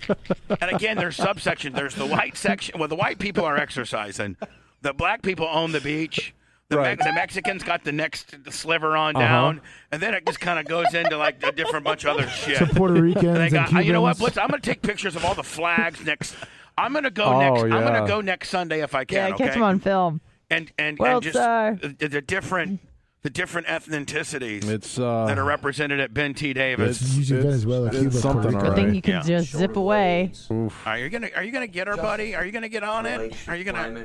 And again, there's subsection. There's the white section. Well, the white people are exercising. The black people own the beach. The, Right. the Mexicans got the next sliver on down, and then it just kind of goes into like a different bunch of other shit. So Puerto Ricans And they and got, Cubans. you know what? Blitz, I'm gonna take pictures of all the flags next. I'm gonna go Oh, next. I'm yeah. gonna go next Sunday if I can. Yeah, okay? catch him on film. And World just star. the different ethnicities It's that are represented at Ben T. Davis. It's usually Venezuela, it's Cuba, something, Puerto Rico. all Good thing right. you can Yeah. just zip away. Oof. Are you gonna get her, buddy? Are you gonna get on it? Are you gonna?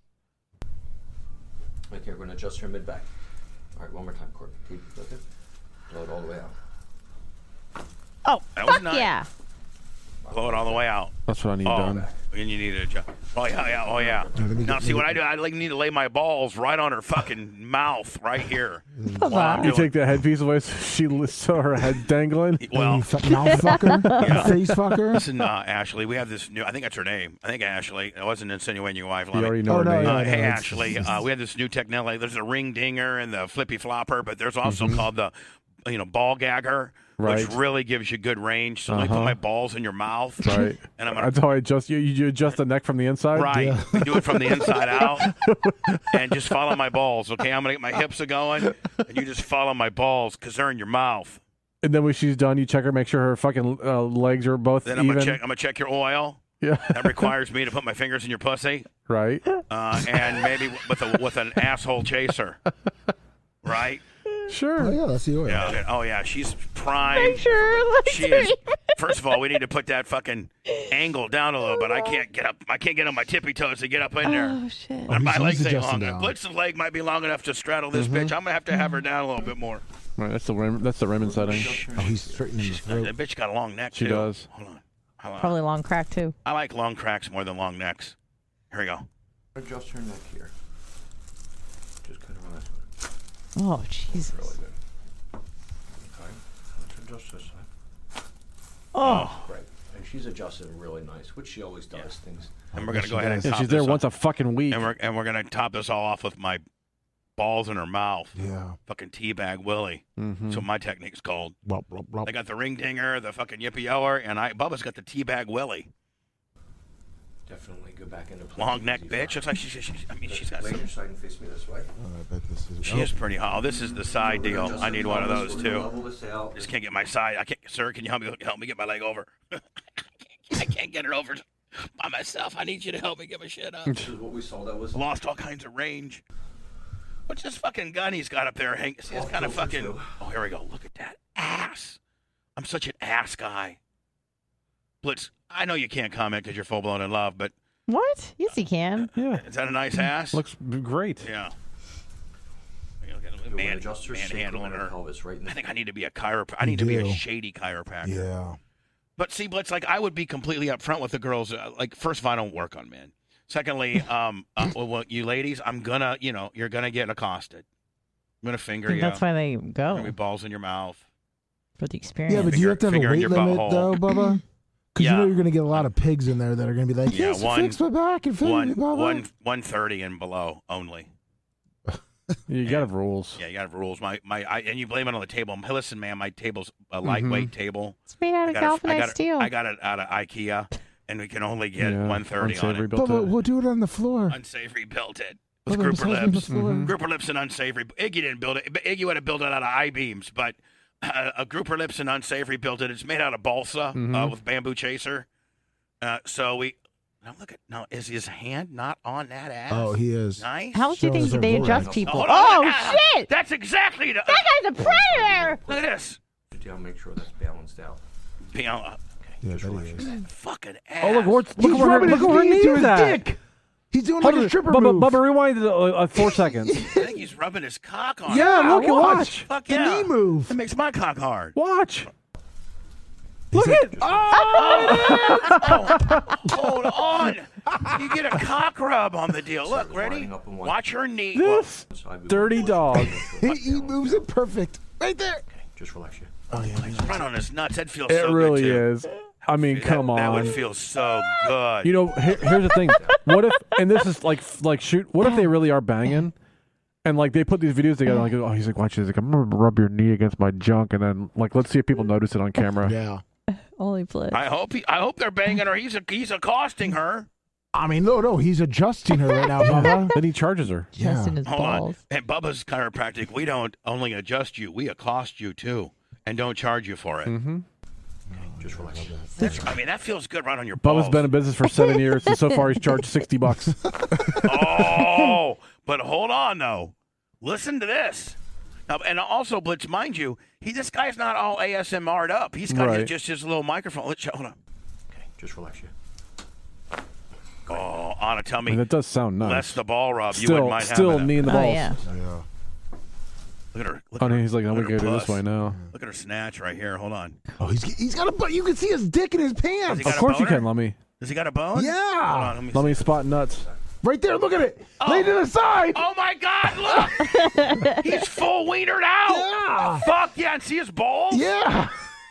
Okay, we're gonna adjust her mid back. All right, one more time, Courtney. Keep looking. Blow it all the way out. Oh, That was fuck nice. yeah. Blow it all the way out. That's what I need Oh, done. and you need to adjust. Oh yeah, oh yeah. Now see what I do? I like need to lay my balls right on her fucking mouth, right here. While I'm You doing- take the headpiece away so her head's dangling. Well, Mouth fucker, Yeah. face fucker. listen, Ashley, we have this new. I think that's her name. I think Ashley. I wasn't insinuating your wife. You Lemmy. already know Oh, her no, name. no, Hey it's- Ashley, we have this new technology. There's a ring dinger and the flippy flopper, but there's also Mm-hmm. called the, ball gagger, Right. which really gives you good range. So let me put my balls in your mouth, Right. and I'm gonna That's how I adjust you. You adjust the neck from the inside. right. Yeah. We do it from the inside out, and just follow my balls. Okay, I'm gonna get my hips a going, and you just follow my balls because they're in your mouth. And then when she's done, you check her, make sure her fucking legs are both Then I'm even. gonna check your oil. Yeah. That requires me to put my fingers in your pussy, Right. and maybe with an asshole chaser, right? Sure. Oh yeah, that's the oil. Yeah. okay. Oh yeah, she's prime. Make sure. She is. First of all, we need to put that fucking angle down a little bit. I can't get up. I can't get on my tippy toes to get up in there. Oh shit. And my he's legs ain't adjusting long. down. Blitz's leg might be long enough to straddle this bitch. I'm gonna have her down a little bit more. Right. That's the Raymond setting. Oh, he's straightening his throat. That bitch got a long neck She too. does. Hold on. Probably long crack too. I like long cracks more than long necks. Here we go. Adjust her neck here. Just kind of on this one. Oh Jesus. Really good. Okay. Let's adjust this side. Oh. Great. And she's adjusted really nice, which she always does. Things. And we're gonna go ahead and Yeah, top she's there this once off. a fucking week. And we're gonna top this all off with my balls in her mouth. Yeah. Fucking teabag Willie. That's what my technique's called. Blop, blop, blop. They got the ring dinger, the fucking yippee yoer, and Bubba's got the teabag Willie. Definitely go back into place. Long neck bitch. Looks like she's got Lay some. your side and face me this way. Oh, I bet this is. She is pretty hot. Oh, this is the side deal. I need one of those We're gonna level too. this out. Just can't get my side. I can't. Sir, can you help me get my leg over? I can't get it over by myself. I need you to help me get my shit up. This is what we saw. That was Lost all kinds of range. What's this fucking gun he's got up there? See, it's kind of fucking. Oh, here we go. Look at that ass. I'm such an ass guy. Blitz, I know you can't comment because you're full blown in love, but What? Yes, he can. Yeah. Is that a nice ass? Looks great. Yeah. Man, adjuster handling her. pelvis right in the I think I need to be a chiropractor. I need to be a shady chiropractor. Yeah. But see, Blitz, like I would be completely upfront with the girls. Like, first of all, I don't work on men. Secondly, well, you ladies, I'm gonna, you're gonna get accosted. I'm gonna finger you. That's why they go. Maybe balls in your mouth. For the experience. Yeah, but do you have to have a Finger in weight your limit butthole. though, Bubba? Because you know you're going to get a lot of pigs in there that are going to be like, yes, fix my back and fix me, Bubba. 130 and below only. You got to have rules. Yeah, you got to have rules. And you blame it on the table. Listen, man, my table's a lightweight table. It's made out of galvanized steel. I got it out of IKEA, and we can only get 130 on it. Bubba, we'll do it on the floor. Unsavory built it. With grouper lips. Grouper lips and unsavory. Iggy didn't build it. Iggy would have built it out of I-beams, but a grouper lips and unsavory built it. It's made out of balsa with bamboo chaser. So we now is his hand not on that ass? Oh, he is. Nice. How do you think they adjust people? Oh shit! That's exactly that guy's a predator. Look at this. I'll make sure that's balanced out. Okay. Yeah, that is. Fucking ass. Oh, look where her knee is at. He's doing like a stripper move. Bubba, rewind 4 seconds. I think he's rubbing his cock on. Yeah, look, watch. Fuck the yeah. knee move. It makes my cock hard. Watch. Look at. Hold on. You get a cock rub on the deal. Look, ready? Watch her knee. This dirty dog. He moves it perfect. Right there. Okay, just relax you. Oh, yeah. Right on his nuts. That feels It so really good, is. I mean, come on. That would feel so good. You know, here's the thing. What if, and this is like shoot, what if they really are banging? And like they put these videos together, like, oh, he's like, watch this. Like, I'm gonna rub your knee against my junk, and then like, let's see if people notice it on camera. Yeah. Holy flip. I hope they're banging her. He's accosting her. I mean, no, he's adjusting her right now, Bubba. Then he charges her. Adjusting his Hold balls. on. And Bubba's chiropractic, we don't only adjust you, we accost you too, and don't charge you for it. Mm-hmm. Just relax. I mean, that feels good right on your balls. Bubba's been in business for 7 years, and so far he's charged $60. Oh, but hold on though. Listen to this. Now, and also, Blitz, mind you, this guy's not all ASMR'd up. He's got just his little microphone. Hold on. Okay, just relax you. Oh, Anna, tell me. And it does sound nice. Less the ball rub. You wouldn't mind still having knee in the balls. Oh, yeah. Look at her. Oh, no, he's like, I'm going to go this way now. Look at her snatch right here. Hold on. Oh, he's got a butt. You can see his dick in his pants. Of course you can, Lummy. Does he got a bone? Yeah. Hold on, Let me spot nuts. Right there. Look at it. Lay to the side. Oh, my God. Look. He's full wienered out. Yeah. Fuck yeah. And see his balls? Yeah.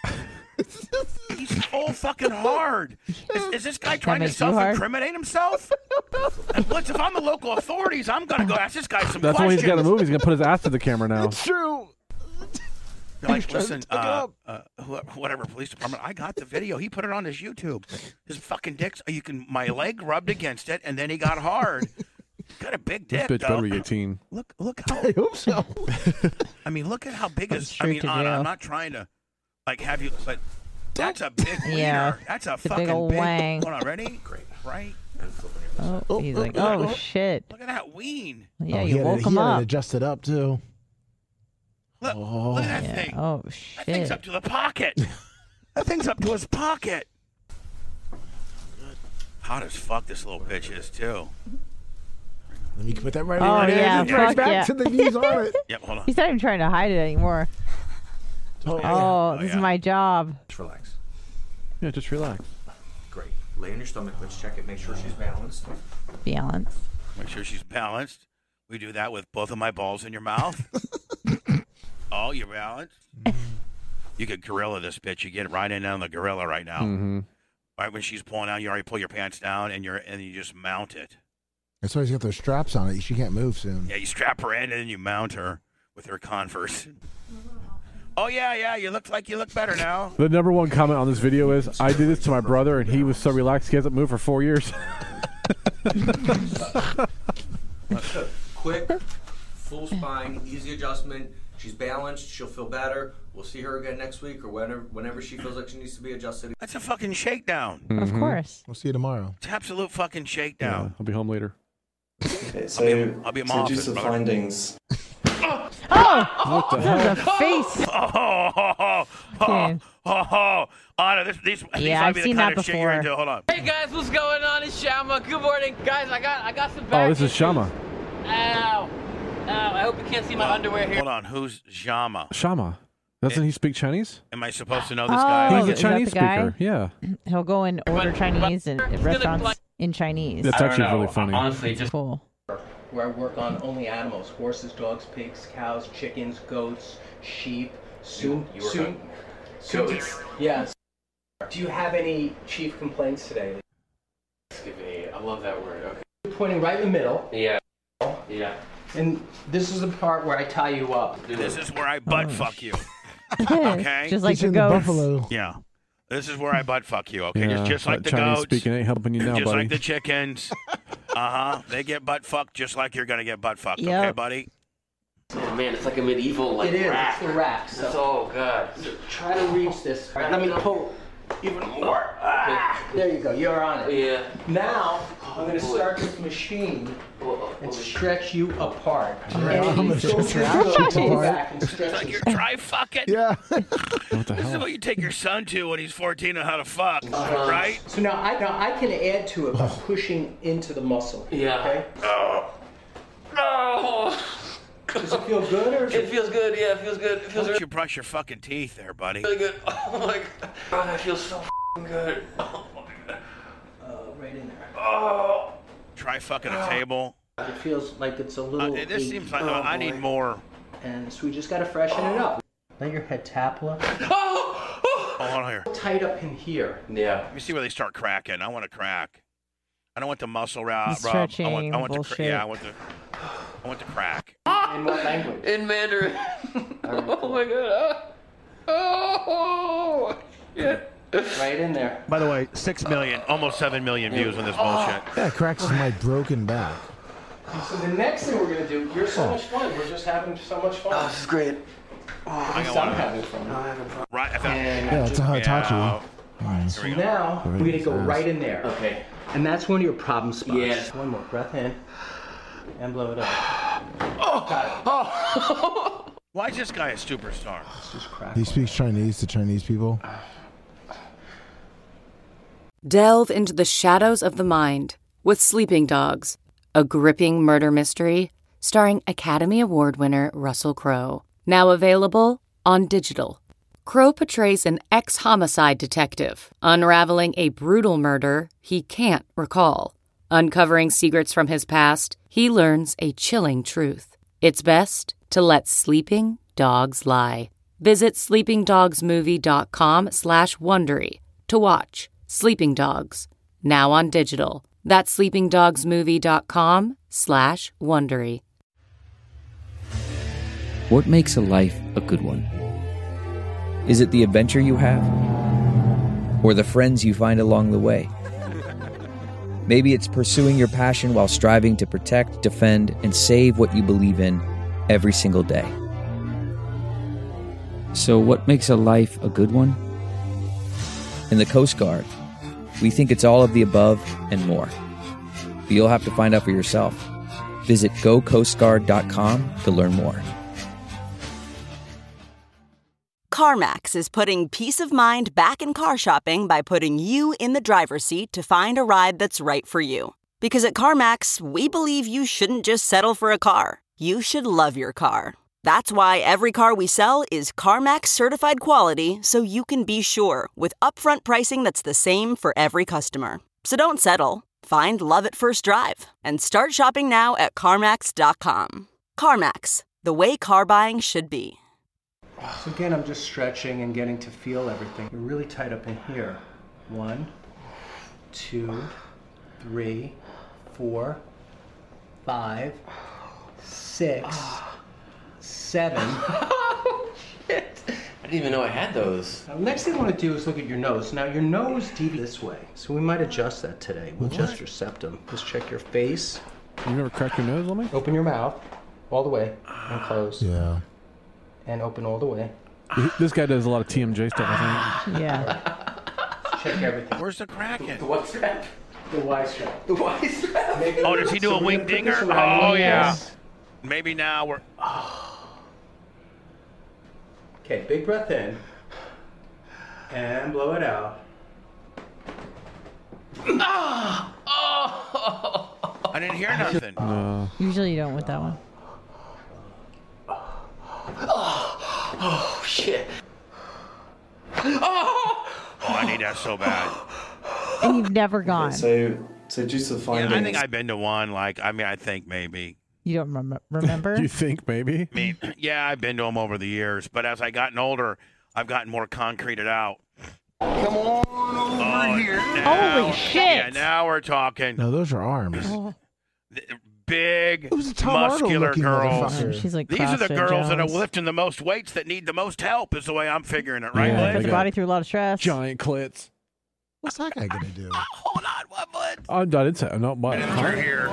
He's full fucking hard. Is this guy trying to makes you hard? self-incriminate himself? And Blitz, if I'm the local authorities, I'm going to go ask this guy some That's questions. why he's got to move. He's going to put his ass to the camera now. It's true. Like, listen, whatever police department, I got the video. He put it on his YouTube. His fucking dick's, my leg rubbed against it, and then he got hard. Got a big dick, This bitch though. better be 18. Look how. I hope so. I mean, look at how big his. Straight to Anna, jail. I'm not trying to, have you, but that's a big wiener. Yeah, That's a it's a fucking big old wang. Hold on, ready? Great. Right. Oh, he's like, oh, shit. Look at that ween. Yeah, he you woke him had up. it adjusted up too. Look at that thing. Oh, That thing's shit. up to the pocket. That thing's up to his pocket. Hot as fuck this little bitch is, too. Let me put that right Oh, in there. yeah, Right fuck back yeah. to the views on it. Yep, hold on. He's not even trying to hide it anymore. Oh, this is my job. Just relax. Yeah, just relax. Great. Lay on your stomach. Let's check it. Make sure she's balanced. Balance. Make sure she's balanced. We do that with both of my balls in your mouth. Oh, you're balanced? You could gorilla this bitch. You get right in on the gorilla right now. Mm-hmm. Right when she's pulling out, you already pull your pants down and you just mount it. That's why he's got those straps on it. She can't move soon. Yeah, you strap her in and then you mount her with her Converse. Oh, yeah, you look like you look better now. The number one comment on this video is, I did this to my brother, and he was so relaxed he hasn't moved for 4 years. Quick, full spine, easy adjustment. She's balanced. She'll feel better. We'll see her again next week or whenever she feels like she needs to be adjusted. That's a fucking shakedown. Of course. We'll see you tomorrow. It's absolute fucking shakedown. Yeah, I'll be home later. Okay, so I'll be in my office, just the brother. Oh! What the That hell? was a face. Oh, Anna, these Yeah, might I've be the seen kind that of shit you're before. into. Hold on. Hey guys, what's going on? It's Shama. Good morning, guys. I got some Oh, back this is issues. Shama. Ow. I hope you can't see my underwear here. Hold on. Who's Jama? Shama. Doesn't he speak Chinese? Am I supposed to know this Oh, guy? He's a is that Chinese the guy? speaker. Yeah. He'll go and order Chinese at restaurants in Chinese. That's actually really funny. Honestly, just Cool. Where I work on only animals: horses, dogs, pigs, cows, chickens, goats, sheep. Soon. Yes. Do you have any chief complaints today? I love that word. Okay. You're pointing right in the middle. Yeah. Yeah. And this is the part where I tie you up. This is where I butt fuck you. Okay? Just like He's the in the goats. buffalo. Yeah. This is where I butt fuck you, okay? Yeah, just like that the Chinese goats. speaking ain't helping you now, just buddy. like the chickens. They get butt fucked just like you're going to get butt fucked, okay, Yep. buddy? Oh man, it's like a medieval It is. rack. It's the rack. So Oh god. try to reach this. Let me pull. Even more. There you go. You're on it. Yeah. Now I'm going to start this machine and stretch you apart. Right? I'm gonna stretch you apart. Back and It's stretch like you. you're dry fucking. Yeah. What the This is hell? what you take your son to when he's 14 on how to fuck, right? So now I can add to it by pushing into the muscle. Yeah. Okay. Oh. Does it feel good or? It feels good. Yeah, it feels good. It Why feels don't you brush your fucking teeth there, buddy? really good. Oh my god. That feels so good. Oh my god. Right in there. Oh. Try fucking a table. It feels like it's a little. This achy. seems like I need more. And so we just got to freshen it up. Let your head tap. Look. Oh, hold on here. Tight up in here. Yeah. Let me see where they start cracking. I want to crack. I don't want the muscle rub. Stretching, I want bullshit. I want the crack. In what language? In Mandarin. Oh my god. Oh shit. Right in there. By the way, 6 million, almost 7 million views on this bullshit. Yeah, cracks my broken back. So the next thing we're gonna do. You're so much fun. We're just having so much fun. Oh, this is great. I got I'm one. having fun. Right. I found Yeah, that's how I taught you. Nice. So now we're gonna go right in there. Okay. And that's one of your problem spots. Yes. One more breath in. And blow it up. Got it. Why is this guy a superstar? It's just crack. He speaks Chinese to Chinese people. Delve into the shadows of the mind with Sleeping Dogs, a gripping murder mystery starring Academy Award winner Russell Crowe. Now available on digital. Crowe portrays an ex-homicide detective unraveling a brutal murder he can't recall. Uncovering secrets from his past, he learns a chilling truth. It's best to let sleeping dogs lie. Visit sleepingdogsmovie.com/Wondery to watch Sleeping Dogs, now on digital. That's sleepingdogsmovie.com/Wondery. What makes a life a good one? Is it the adventure you have? Or the friends you find along the way? Maybe it's pursuing your passion while striving to protect, defend, and save what you believe in every single day. So what makes a life a good one? In the Coast Guard, we think it's all of the above and more. But you'll have to find out for yourself. Visit gocoastguard.com to learn more. CarMax is putting peace of mind back in car shopping by putting you in the driver's seat to find a ride that's right for you. Because at CarMax, we believe you shouldn't just settle for a car. You should love your car. That's why every car we sell is CarMax certified quality, so you can be sure with upfront pricing that's the same for every customer. So don't settle. Find love at first drive and start shopping now at CarMax.com. CarMax, the way car buying should be. So again, I'm just stretching and getting to feel everything. You're really tight up in here. 1, 2, 3, 4, 5, 6, 7. Shit. I didn't even know I had those. Now, next thing I want to do is look at your nose. Now, your nose deviates this way, so we might adjust that today. We'll adjust your septum. Just check your face. You never crack your nose on me? Open your mouth all the way and close. Yeah. And open all the way. This guy does a lot of TMJ stuff, I think. Yeah. Check everything. Where's the cracking? The what strap? The Y strap. The Y strap. Oh, does he do a wing dinger? Oh, yeah. Maybe now we're... Okay, big breath in. And blow it out. I didn't hear nothing. No. Usually you don't with that one. Oh, shit. Oh, I need that so bad. And you've never gone. So due to the findings... I think I've been to one. I think maybe. You don't remember? You think maybe? I mean, yeah, I've been to them over the years, but as I gotten older, I've gotten more concreted out. Come on over here. Now, Holy shit! Yeah, now we're talking. No, those are arms. Big, Tom muscular Arnold-looking girls. motherfucker. She's like These are the CrossFit girls that are Jones. lifting the most weights that need the most help, is the way I'm figuring it, right, Yeah, Blake? Put they the got body through a lot of stress. giant clits. What's that guy gonna do? Hold on, what, bud? I didn't say no. What? Through here.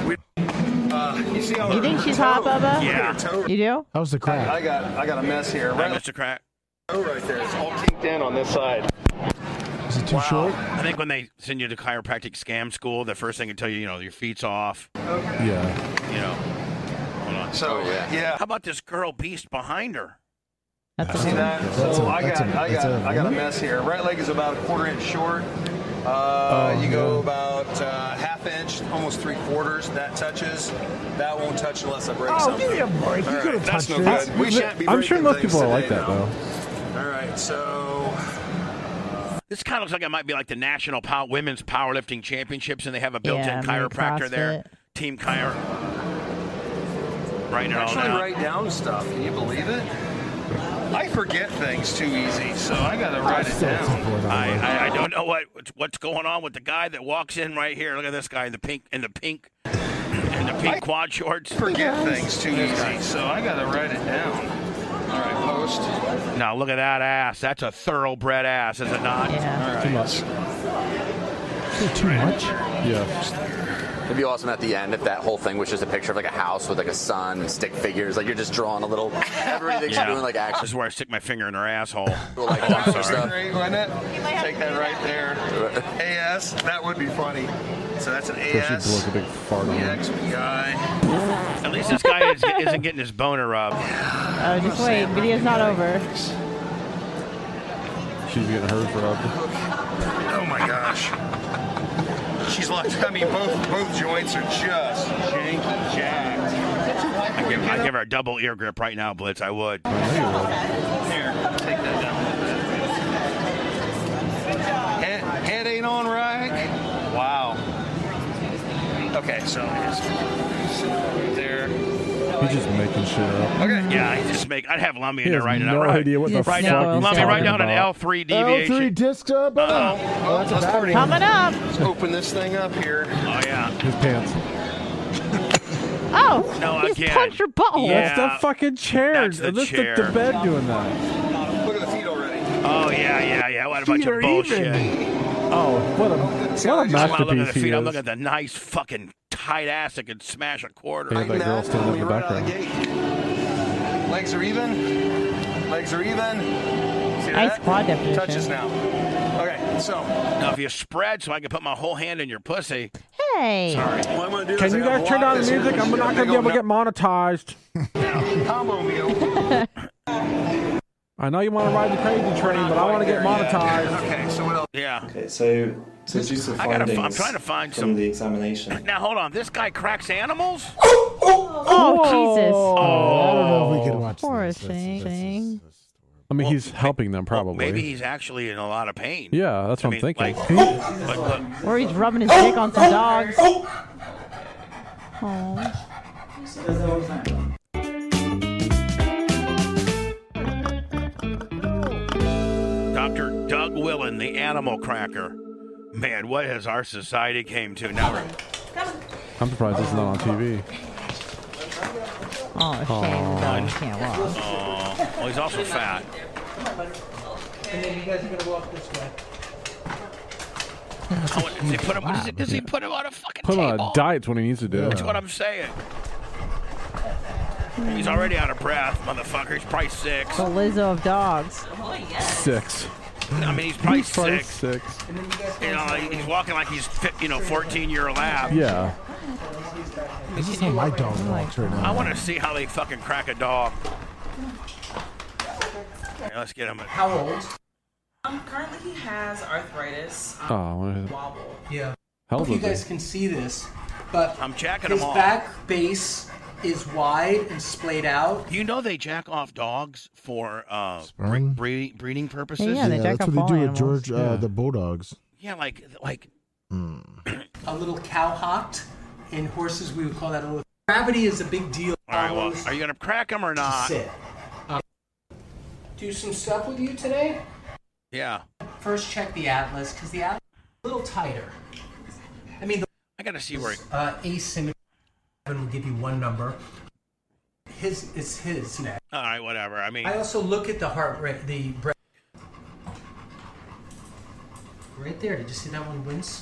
You see how You think she's hot, Bubba? Yeah. You do? How's the crack? I got a mess here. Right, Right, Mr. Crack. right there. It's all kinked in on this side. Is it too short? I think when they send you to chiropractic scam school, the first thing they tell you, your feet's off. Yeah. Hold on. So yeah. How about this girl beast behind her? That's See that? So I got a mess here. Right leg is about a 1/4 inch short. You go about half inch, almost 3/4. That touches. That won't touch unless I break something. give me a break. You could have That's touched no it. good. We shan't be I'm sure breaking most things people are like today, that though. though. All right, so This kind of looks like it might be like the National Women's Powerlifting Championships, and they have a built-in Yeah, maybe chiropractor there. CrossFit. Team Chiro. Writing it all actually down. write down stuff. Can you believe it? I forget things too easy, so I gotta write it down. I don't know what's going on with the guy that walks in right here. Look at this guy in the pink quad shorts. Forget things too easy, so I gotta write it down. All right, post. Now look at that ass. That's a thoroughbred ass, is it not? Yeah. All right. Too much. Is it too much? Yeah. It'd be awesome at the end if that whole thing was just a picture of like a house with like a sun and stick figures. Like you're just drawing a little. Everybody thinks you're doing like action. This is where I stick my finger in her asshole. Like, Great, wasn't it? Take that right there. AS, that would be funny. So that's an AS. Blows a big fart on him. guy. At least this guy isn't getting his boner rubbed. Oh, just wait. Video's not over. She's getting hers rubbed. Oh my gosh. She's like, both joints are just janky jacked. I'd give her a double ear grip right now, Blitz. I would. Here, take that down a little bit. Head ain't on right. Wow. Okay, so it's there. He's just making shit up. Okay. Yeah, I'd have Lummy He in there has right now. no Right. idea what the fuck he's Lummy, talking write down an about. L3 deviation. L3 disc up. Oh, that's a bad Coming up. Let's open this thing up here. Oh, yeah. His pants. Oh, No, he's again. punched your butthole. Yeah. That's the fucking chair. That's the That's chair. the bed doing that. Look at the feet already. Oh, yeah. What a bunch Feet of are bullshit. Oh, what a I'm looking at masterpiece the he feet. I'm is. looking at the nice fucking tight ass that could smash a quarter. Yeah, that girl standing in the Right out of background. gate. Legs are even. Legs are even. See Nice that? quad definition. Touches now. Okay, so. Now, if you spread so I can put my whole hand in your pussy. Hey. Sorry. What I'm gonna do Can is you I'm gonna guys turn block down the this here. music? I'm not going to be able to get monetized. Combo meal. I know you want to ride the crazy train, but I want to get monetized. Okay, so what else? Yeah. Okay, so due to the findings I'm trying to find from some. the examination. Now, hold on. This guy cracks animals? Oh, Jesus. I don't know if we can watch Poor this. thing. I mean, he's helping them probably. Maybe he's actually in a lot of pain. Yeah, that's what I'm thinking. But Or he's rubbing his dick on some dogs. Oh. Dr. Doug Willen, the animal cracker. Man, what has our society came to now? I'm surprised this is not on TV. Oh, shame the dogs can't walk. Oh, well, he's also fat. And then you guys are gonna walk this way. Does he put him on a fucking Put him table? on a diet's what he needs to do. That's what I'm saying. He's already out of breath, motherfucker. He's probably 6. The Lizzo of dogs. 6. I mean, he's probably probably 6. 6. You know, he's walking like he's 14-year lab. Yeah. This is how my dog walks right now. I want to see how they fucking crack a dog. Here, let's get him. How old? Currently he has arthritis. Wobble. Yeah. How I old hope you was he? guys can see this, but I'm jacking his them off. back base is wide and splayed out. You know they jack off dogs for Sperm? breeding purposes. Yeah, they jack that's off what they do all with George, animals. the Bulldogs. Yeah, like A little cow hocked. In horses, we would call that a little. Gravity is a big deal. All right, well, are you gonna crack them or not? Sit. Do some stuff with you today. Yeah. First, check the atlas because the atlas is a little tighter. I mean, I gotta see where. Asymmetry will give you one number. His is his neck. All right, whatever. I mean, I also look at the heart rate, the breath. Right there. Did you see that one wince?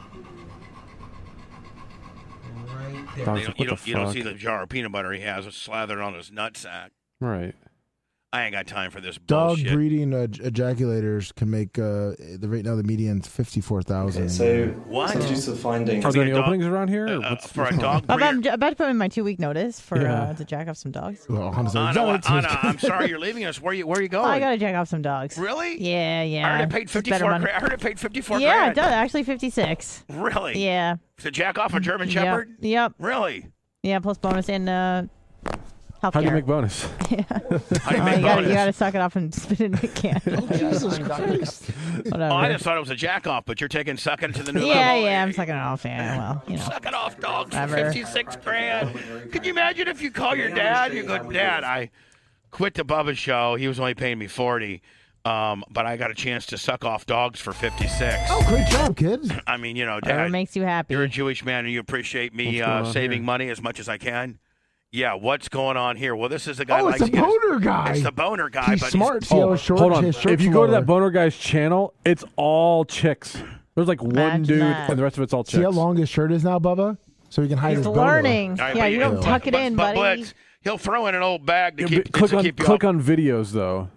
Right there. You don't see the jar of peanut butter he has slathered on his nutsack. Right. I ain't got time for this Dog bullshit. breeding ejaculators can make right now the median's 54,000. Okay, so What? So due to the findings, Are there any openings around here? For a dog I'm about to put in my 2-week notice for to jack off some dogs. Well, Anna, I'm sorry you're leaving us. Where you going? I gotta jack off some dogs. Really? Yeah. I heard it paid It's 54 better money. grand. I heard it paid 54 Yeah, grand. it does. Actually, 56. Really? Yeah. To jack off a German Yep. Shepherd? Yep. Really? Yeah, plus bonus and healthcare. How do you make bonus? How do you make bonus? You gotta suck it off and spit it in the can. Jesus Christ. Whatever. Oh, I just thought it was a jack off, but you're taking sucking it to the new Yeah, level. I'm sucking it off. Yeah, well, you know. Sucking off dogs for Whatever. 56 grand. Could you imagine if you call your dad? You go, Dad, I quit the Bubba show. He was only paying me 40. But I got a chance to suck off dogs for 56. Oh, great job, kid. I mean, Dad, Whatever makes you happy. you're a Jewish man and you appreciate me What's going on saving here? money as much as I can. Yeah, what's going on here? Well, this is the guy. Oh, likes it's the to get his- boner guy. It's the boner guy. He's but smart. See how short Hold on. his shirt's If you go to lower. that boner guy's channel, it's all chicks. There's like one Imagine dude, that. and the rest of it's all See how chicks. long his shirt is now, Bubba? So he can hide He's his boner. learning. All right, Yeah, but you don't tuck it in, but buddy. Blitz, he'll throw in an old bag to Yeah, keep, but click to on keep you click up. on videos though.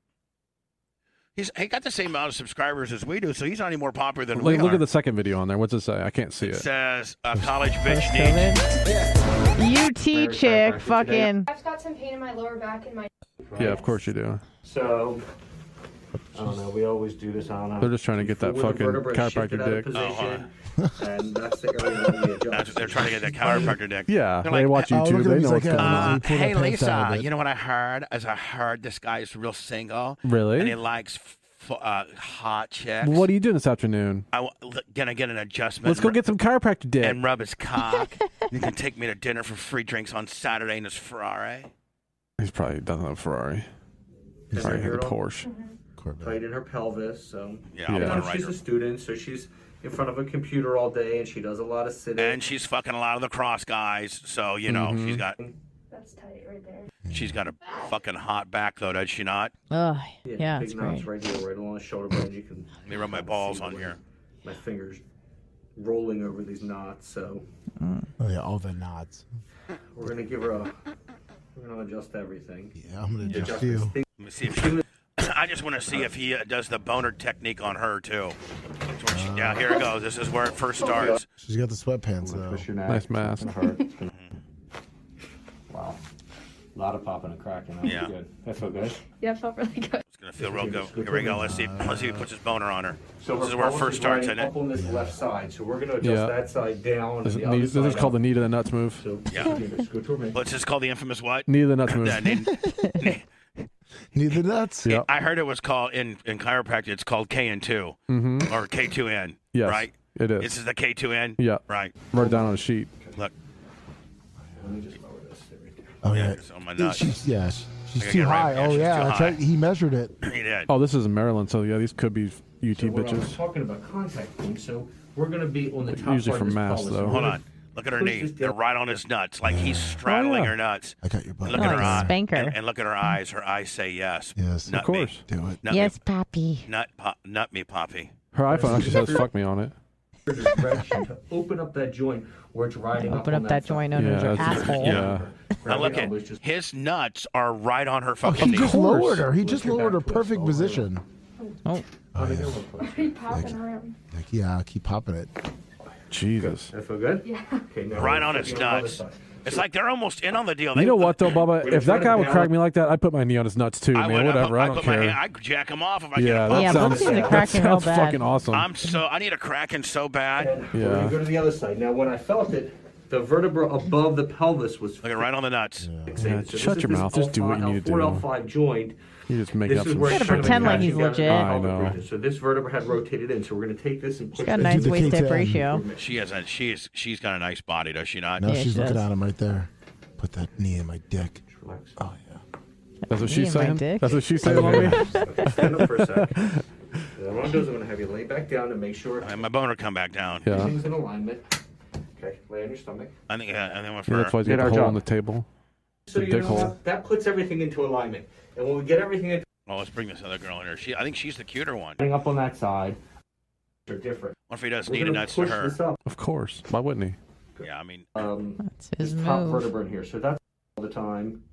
He got the same amount of subscribers as we do, so he's not any more popular than we Like, are. look at the second video on there. What's it say? I can't see It it. says a college bitch needs. UT chick, fucking. I've got some pain in my lower back and my. Yeah, of course you do. So, I don't know. We always do this. I don't know. They're just trying to get that Before the fucking vertebrae shifted chiropractor out of dick. position, and that's the area that we adjust. That's what they're trying to get that chiropractor dick. Yeah, They're they like, watch oh, YouTube. look at They him, know he's what's like, going on. he pulled Hey her pants out a Lisa, bit. you know what I heard? I heard this guy's real single. Really? And he likes hot chicks. What are you doing this afternoon? I'm gonna get an adjustment. Let's go get some chiropractor dick. and rub his cock. You can take me to dinner for free drinks on Saturday in his Ferrari. He's probably doesn't have a Ferrari. He's Is probably there has a a Porsche. Right in her pelvis. So Yeah, I'm gonna write she's her. a student, so she's in front of a computer all day, and she does a lot of sitting. And she's fucking a lot of the cross guys, so you know Mm-hmm. That's tight right there. she's got a fucking hot back though, does she not? Ugh, yeah, big it's knots great. right here, right along the shoulder blade. You can. Let me rub my balls on here. My fingers rolling over these knots. So Oh, yeah, all the nods. we're gonna give her a. We're gonna adjust everything. Yeah, I'm going to adjust this you. thing. Let me see if she, I just want to see if he does the boner technique on her too. Yeah, here it goes. This is where it first starts. She's got the sweatpants, though. Push your neck. Nice mask. Wow. A lot of popping and cracking. That Yeah. was good. That felt good. Yeah, it felt really good. It's gonna feel real good. Here we go. Let's see. Let's see if he puts his boner on her. So This is where it first starts, isn't Up it? on this left side, so we're gonna adjust Yeah. that side down. This, and the other this is side called the up. knee to the nuts move. So Yeah. scoot toward me. What's this called? The infamous what? Knee to the nuts move. Need the nuts? Yep. I heard it was called in chiropractic. It's called KN2 or K2N. Yes, Right. it is. This is the K2N. Yeah. Right. Wrote it down on a sheet. Look. Let me just lower this. There we go. Oh, yeah. It's on my nuts. She's I too gotta get high. right- yeah, Oh, she's yeah. too That's high. right. He measured it. He did. Oh, this is in Maryland, so yeah, these could be UT So when I was bitches. talking about contact things, so we're gonna be on the Like, top usually part from of this Mass, pelvis. though. We're Hold gonna on. Look at her push knee. this They're down. right on his nuts. Like he's straddling her nuts. I got your butt. And look at Oh, her like a eyes. spanker. And look at her eyes. Her eyes say yes. Yes. Nut Of course. Me. Do it. Nut Yes, me. Pappy. Nut me, Poppy. Her iPhone actually says "fuck me" on it. Direction to open up that joint where it's riding Open up up that joint known Yeah, as your that's- asshole. yeah. Now look at his nuts are right on her Oh, fucking he knee. just lowered her. He just lowered her perfect position. Oh. Oh, yeah. Why are you popping around? Like, yeah, keep popping it. Jesus. That feel good? Yeah. Okay, now Right we're on its flipping the other nuts. side. It's like they're almost in on the deal. You know what though, Bubba? If that guy would crack me like that, I'd put my knee on his nuts too, man. Whatever, I don't care. I'd jack him off if I Yeah, get that sounds, that sounds fucking awesome. I need a Kraken so bad. We're going to go to the other side. Now, when I felt it, the vertebra above the pelvis was... Look at right on the nuts. Yeah, shut your mouth. Just do what you need to do. L4, L5 joint. You just make up some You gotta pretend like he's legit. I know. So this vertebra had rotated in, so we're going to take this and push She's got a nice waist-hip ratio. She's got a nice body, does she not? No, she's looking at him right there. Put that knee in my dick. Oh, yeah. That's what she's saying? That's what she's saying, Mommy? Stand up for a sec. What I'm going to do is I'm going to have you lay back down and make sure... My boner come back down. Yeah. Everything's in alignment. Okay, lay on your stomach. I think and then That's why he's got the hole on the table. So The you dick know hole. what? That puts everything into alignment. And when we get everything into Oh, let's bring this other girl in here. I think she's the cuter one. up on that side, they're different. What if he does We're need a gonna nuts to push her? this up. Of course. Why wouldn't he? Yeah, I mean, That's his this top move. vertebra in here. So that's all the time.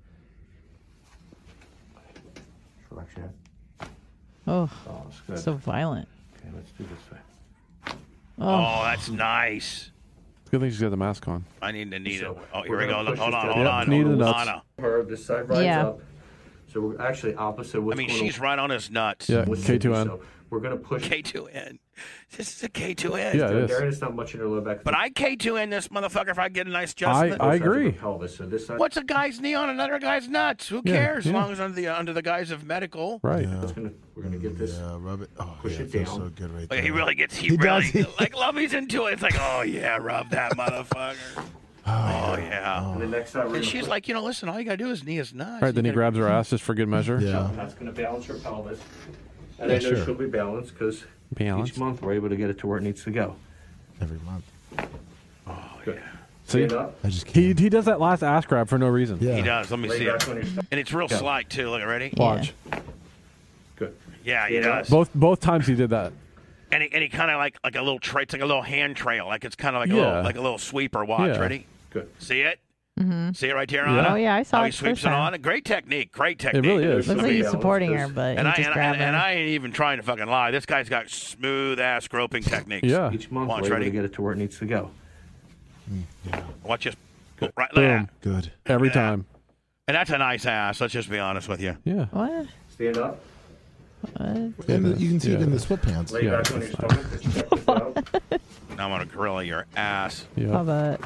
Relax your head. Oh, that's good. so violent. Okay, let's do this way. oh, that's nice. Good thing she's got the mask on. I need it. So Oh, here we're we go. gonna Look, push hold this on, down. hold Yep, on. knee to the Hold nuts. on. Her, this side rides Yeah. up. So we're actually opposite. I mean, she's right on his nuts. Yeah, What's K2N. So we're going to push. K2N. This is a K2N. Yeah, it is. There is not much in her low back. But I K2N this motherfucker if I get a nice adjustment. I agree. Pelvis. So this side. What's a guy's knee on another guy's nuts? Who Yeah, cares? As yeah. long as under the guise of medical. Right. We're going to get this. Yeah, rub it. Oh, Push yeah, it feels down. so good right Like, there. he really gets. He really does. like Lovey's into it. It's like, oh yeah, rub that motherfucker. Oh yeah. And the next side, we're And going she's like, listen, all you gotta do is knee his nuts. Right, then he grabs her ass just for good measure. Yeah. That's going to balance her pelvis. And Yeah, I know sure. she'll be balanced because Balance. each month we're able to get it to where it needs to go. Every month. Good. See, Stand up. I just he does that last ass grab for no reason. Yeah. He does. Let me Lay see back it. on your stomach. And it's real Yeah. slight too. Look, ready? Watch. Good. Yeah, he Yeah. does. Both times he did that. And he kind of like a little trail. It's like a little hand trail. Like it's kind of like Yeah. a little sweeper. Watch. Yeah. Ready? Good. See it? Mm-hmm. See it right there, Yeah. Anna? Oh, yeah, I saw How it he sweeps first it time. on. Great technique. Great technique. really is. Looks like he's supporting her, but And he's just grabbing. I ain't even trying to fucking lie. This guy's got smooth ass groping techniques. Yeah. Each month Watch, we're able ready? to get it to where it needs to go. Watch this. Right like Boom. that. Good. Every Yeah. time. And that's a nice ass. Let's just be honest with you. Yeah. What? Stand up. And you can see it in the sweatpants. Lay back on your stomach. Let's check this out. Now I'm gonna grill your ass. How Yeah. about?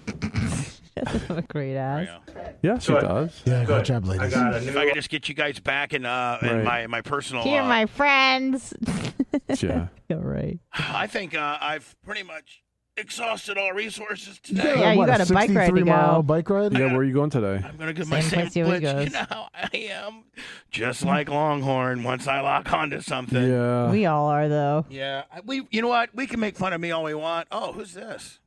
A great ass. Yeah, she Good. does. Yeah, good Good. job, I ladies. got a If new. I could just get you guys back in my personal. Here, my friends. Yeah. All right. I think I've pretty much exhausted all resources today. Yeah, you got a bike ride to 63-mile go. bike ride? Yeah, where are you going today? I'm gonna give my Same same place he always glitch. goes. You know how I am. Just like Longhorn. Once I lock onto something. Yeah. We all are though. Yeah. You know what? We can make fun of me all we want. Oh, who's this?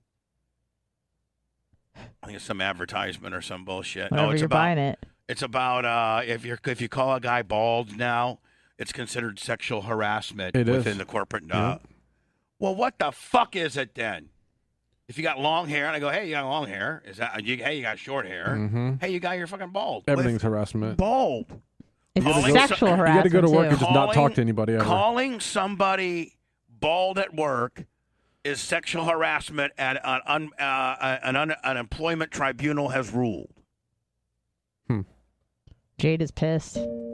I think it's some advertisement or some bullshit. Whenever it's you're about, buying it. It's about if you call a guy bald now, it's considered sexual harassment It within is. the corporate. Yeah. Well, what the fuck is it then? If you got long hair and I go, hey, you got long hair. Is that hey, you got short hair? Mm-hmm. Hey, you got your fucking bald. Everything's harassment. Bald. It's Calling sexual so- harassment. You got to go to work too. and just not talk to anybody ever. Calling somebody bald at work is sexual harassment, and an employment tribunal has ruled. Jade is pissed.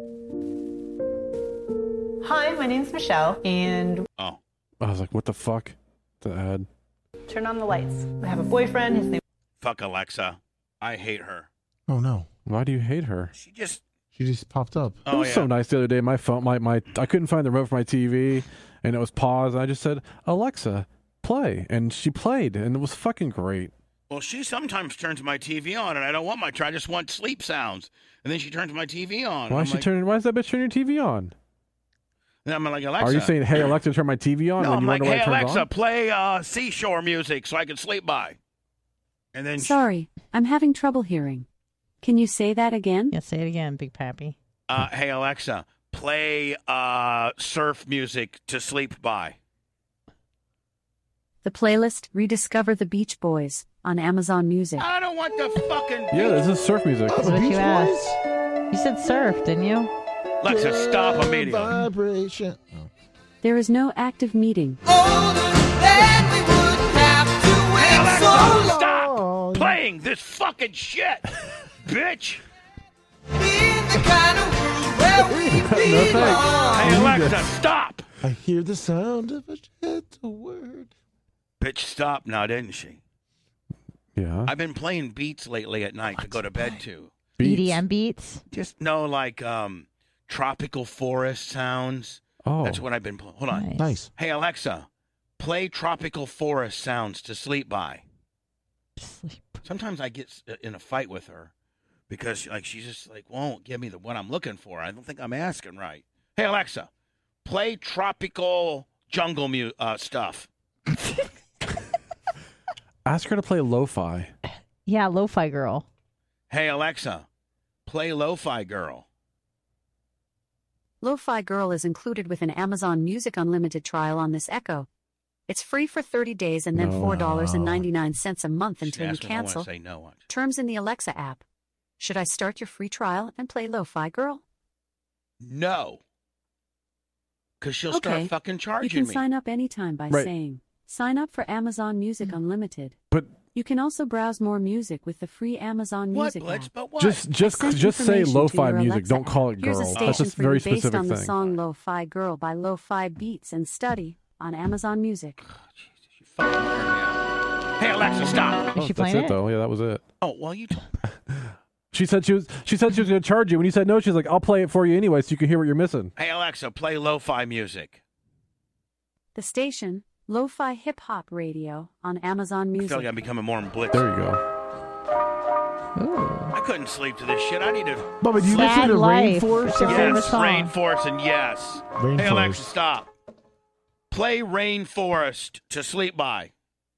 Hi, my name's Michelle, and Oh. I was like, what the fuck? The ad. turn on the lights. I have a boyfriend. His name. Fuck Alexa. I hate her. Oh, no. Why do you hate her? She just. She just popped up. It was so nice the other day. My phone, my I couldn't find the remote for my TV, and it was paused. I just said, Alexa, play, and she played, and it was fucking great. Well, she sometimes turns my TV on, and I don't want my. I just want sleep sounds, and then she turns my TV on. Why is she turning? Why is that bitch turning your TV on? And I'm like, Alexa. Are you saying, hey Alexa, turn my TV on? No, and I'm you like, wonder why hey it turns Alexa, on? play seashore music so I can sleep by. And then Sorry, I'm having trouble hearing. Can you say that again? Yeah, say it again, Big Pappy. hey Alexa, play surf music to sleep by. The playlist Rediscover the Beach Boys on Amazon Music. I don't want the fucking. Yeah, this is surf music. That's what you asked. You said surf, didn't you? Alexa, stop immediately. Vibration. There is no active meeting. Hey Alexa, stop playing sing this fucking shit, bitch. Hey, Alexa, stop. I hear the sound of a gentle word. Bitch stopped now, didn't she? Yeah. I've been playing beats lately at night to go to bed to. EDM beats? Just like tropical forest sounds. Oh. That's what I've been playing. Hold on. Nice. Hey, Alexa, play tropical forest sounds to sleep by. Sometimes I get in a fight with her because she just won't give me what I'm looking for. I don't think I'm asking right. Hey, Alexa, play tropical jungle stuff. Ask her to play lo-fi. Yeah, Lo-Fi Girl. Hey, Alexa, play Lo-Fi Girl. Lo-Fi Girl is included with an Amazon Music Unlimited trial on this Echo. It's free for 30 days and then $4.99 a month until you cancel. Say no. Terms in the Alexa app. Should I start your free trial and play Lo-Fi Girl? No. Because she'll start fucking charging me. You can sign up anytime by saying, sign up for Amazon Music Unlimited. But you can also browse more music with the free Amazon Music app. But what? Just say lo-fi music. Don't call it girl. Here's a That's a station for very you based specific on the thing. song Lo-Fi Girl by Lo-Fi Beats and Study on Amazon Music. Hey, Alexa, stop. Oh, that's it, though. Yeah, that was it. Oh, well, you told She said she was going to charge you. When you said no, she's like, I'll play it for you anyway so you can hear what you're missing. Hey, Alexa, play lo-fi music. The station, Lo-Fi Hip Hop Radio on Amazon I Music. feel like I'm becoming more blitz. There you go. I couldn't sleep to this shit. I need to. Bubba, do you listen to Rainforest? Yes, Rainforest, and yes. Rainforest. Hey, Alexa, stop. Play Rainforest to sleep by.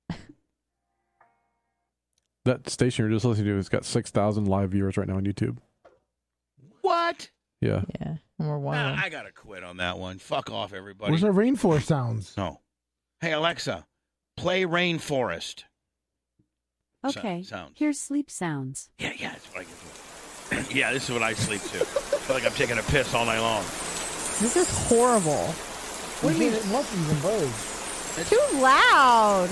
That station you're just listening to has got 6,000 live viewers right now on YouTube. What? Yeah. Yeah. We're one. I gotta quit on that one. Fuck off, everybody. Where's our Rainforest sounds? No. Hey, Alexa, play Rainforest. Okay, Sounds. here's sleep sounds. Yeah, that's what I can do. Yeah, this is what I sleep to. I feel like I'm taking a piss all night long. This is horrible. What do you mean? Monkeys and birds. Too loud.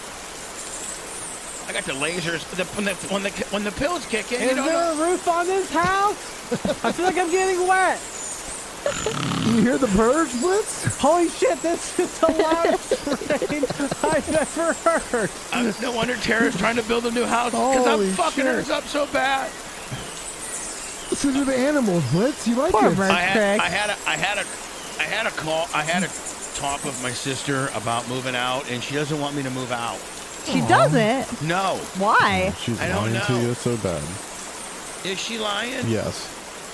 I got the lasers. When the pills kick in, Is you don't there know. a roof on this house? I feel like I'm getting wet. You hear the birds, Blitz? Holy shit, this is the loudest rain I've ever heard. No wonder Tara's trying to build a new house because I'm Holy fucking shit. hers up so bad. Listen to the animals, Blitz. You like Poor it? bird I Crick. had a talk with my sister about moving out, and she doesn't want me to move out. She doesn't? No. Why? She's I don't lying to know. you so bad. Is she lying? Yes.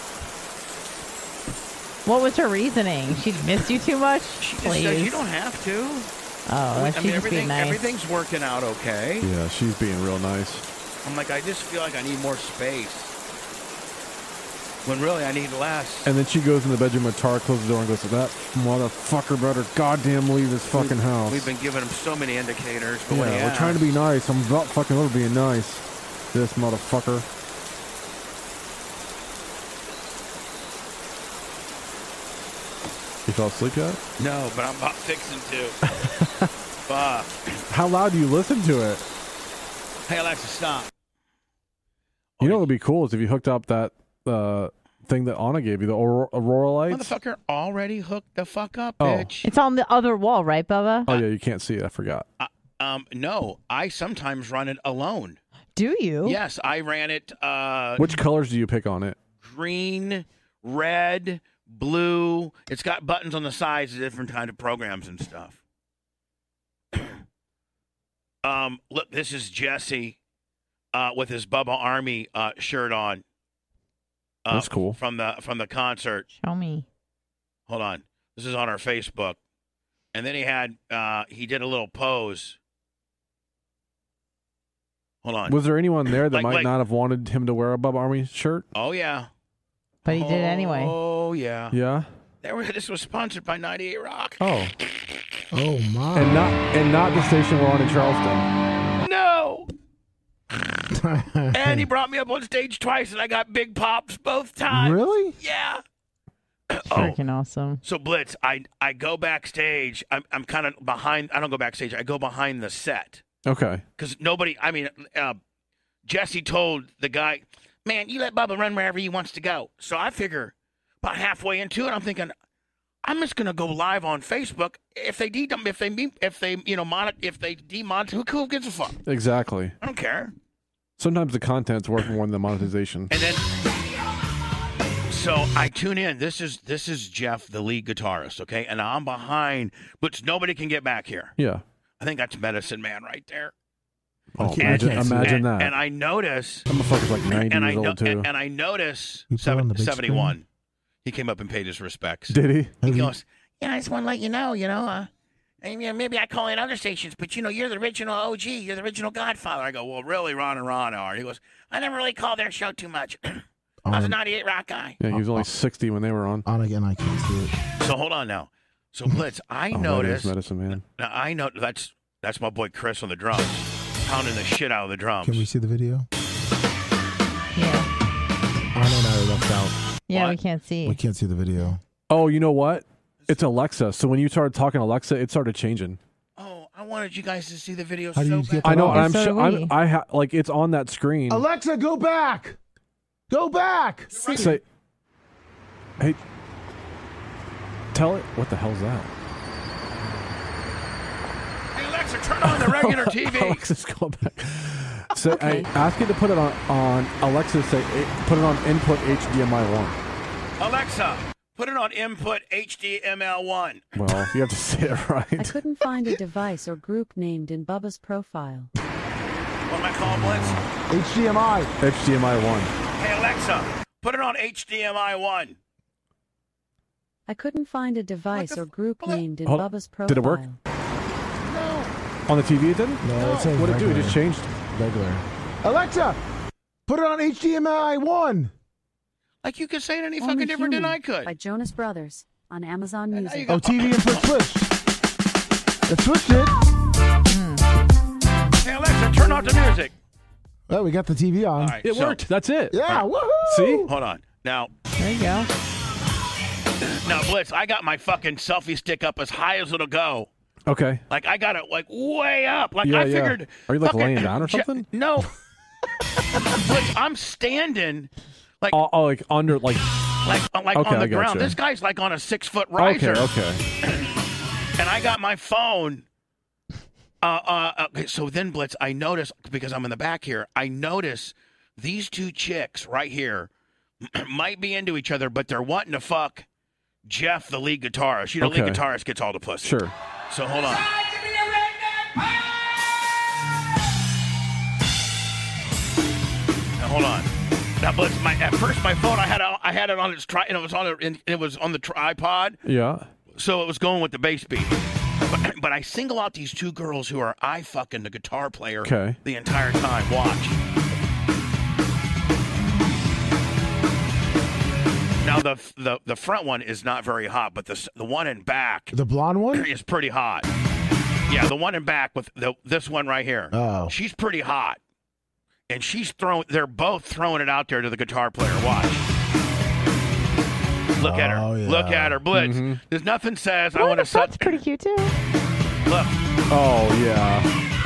What was her reasoning? She missed you too much? She just Please. said you don't have to. Oh, she's just being nice. Everything's working out okay. Yeah, she's being real nice. I'm like, I just feel like I need more space. When really I need less. And then she goes in the bedroom with Tara, closes the door, and goes, that motherfucker better goddamn leave this fucking house. We've been giving him so many indicators. But when he Yeah, we're trying to be nice. I'm about fucking over being nice. This motherfucker. You fell asleep yet? No, but I'm about fixing to. Fuck. How loud do you listen to it? Hey, Alexa, stop. You know what would be cool is if you hooked up that thing that Anna gave you, the Aurora lights. Motherfucker already hooked the fuck up, Oh. bitch. It's on the other wall, right, Bubba? Oh, yeah, you can't see it. I forgot. No, I sometimes run it alone. Do you? Yes, I ran it Which colors do you pick on it? green, red, blue. It's got buttons on the sides of different kind of programs and stuff. Look, this is Jesse with his Bubba Army shirt on. That's cool. From the concert. Show me. Hold on. This is on our Facebook. And then he did a little pose. Hold on. Was there anyone there that Like- might like- not have wanted him to wear a Bubba Army shirt? Oh, yeah. But he did it anyway. Oh, yeah. Yeah. This was sponsored by 98 Rock. Oh. Oh my. And not the station we're on in Charleston. No. And he brought me up on stage twice, and I got big pops both times. Really? Yeah. Freaking awesome. So Blitz, I go backstage. I'm kind of behind. I don't go backstage. I go behind the set Okay. because nobody. I mean, Jesse told the guy, man, you let Bubba run wherever he wants to go. So I figure about halfway into it, I'm thinking, I'm just gonna go live on Facebook. If they demonetize, who gives a fuck? Exactly. I don't care. Sometimes the content's worth more than the monetization. And then, so I tune in. This is Jeff, the lead guitarist, okay? And I'm behind, but nobody can get back here. Yeah. I think that's Medicine Man right there. Oh, imagine that. And I notice. That motherfucker's like 90 years old, too. And I notice You put on the big 71. screen? He came up and paid his respects. Did he? He goes, yeah, I just want to let you know, maybe I call in other stations, but, you're the original OG. You're the original Godfather. I go, well, really, Ron and Ron are. He goes, I never really called their show too much. I was a 98 Rock guy. Yeah, he was only 60 when they were on. On again, I can't see it. So hold on now. So Blitz, I noticed. Medicine Man. Now I know that's my boy Chris on the drums, pounding the shit out of the drums. Can we see the video? Yeah. Anna and I are left out. Yeah, we can't see. We can't see the video. Oh, you know what? It's Alexa. So when you started talking Alexa, it started changing. Oh, I wanted you guys to see the video How do so you bad. get I know. that I'm like it's on that screen. Alexa, go back! Go back! Say, hey, tell it. What the hell's that? Hey Alexa, turn on the regular TV. Alexa's going back. So I ask it to put it on Alexa. Put it on input HDMI 1. Alexa, put it on input HDML 1. Well, you have to say it right. I couldn't find a device or group named in Bubba's profile. What am I calling Blitz? HDMI. HDMI 1. Hey Alexa, put it on HDMI 1. I couldn't find a device or group named in Hold- Bubba's profile. Did it work? On the TV it didn't? No, it says What did it do? It regular. just changed? Regular. Alexa, put it on HDMI 1. Like you could say it any Only fucking different than Human I could. by Jonas Brothers on Amazon Music. Oh, TV input switched. It switched it. Hey Alexa, turn off the music. Well, we got the TV on. All right, It worked. That's it. Yeah, All woohoo! See? Hold on. Now, There you go. now Blitz, I got my fucking selfie stick up as high as it'll go. Okay. Like I got it like way up. Like Yeah, I yeah. figured. Are you like fucking- laying down or something? No. Blitz, I'm standing. Like like under like. okay, on the ground. gotcha. This guy's like on a 6-foot riser. Okay. And I got my phone. Okay, so then Blitz, I notice because I'm in the back here. I notice these two chicks right here might be into each other, but they're wanting to fuck Jeff, the lead guitarist. You know, lead Okay. guitarist gets all the pussy. Sure. So hold on. Now hold on. Now, Blitz, at first my phone, I had it on its it was on the tripod. Yeah. So it was going with the bass beat. But I single out these two girls who are eye fucking the guitar player Okay. the entire time. Watch. Now the front one is not very hot, but the one in back, The blonde one? is pretty hot. Yeah, the one in back with this one right here. Oh. She's pretty hot, and they're both throwing it out there to the guitar player. Watch. Look at her. Oh, yeah. Look at her, Blitz. Mm-hmm. There's nothing says I want to That's pretty cute too. Look. Oh yeah.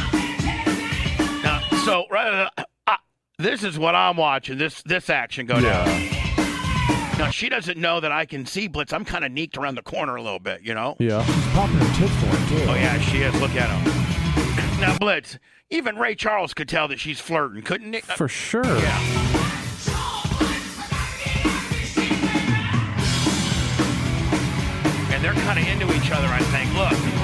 Now, so this is what I'm watching. This action go Yeah. down. Now she doesn't know that I can see Blitz. I'm kind of neeked around the corner a little bit, you know. Yeah. She's popping her tits for it, too. Oh yeah, she is. Look at him. Now Blitz. Even Ray Charles could tell that she's flirting, couldn't he? For sure. Yeah. And they're kind of into each other, I think. Look.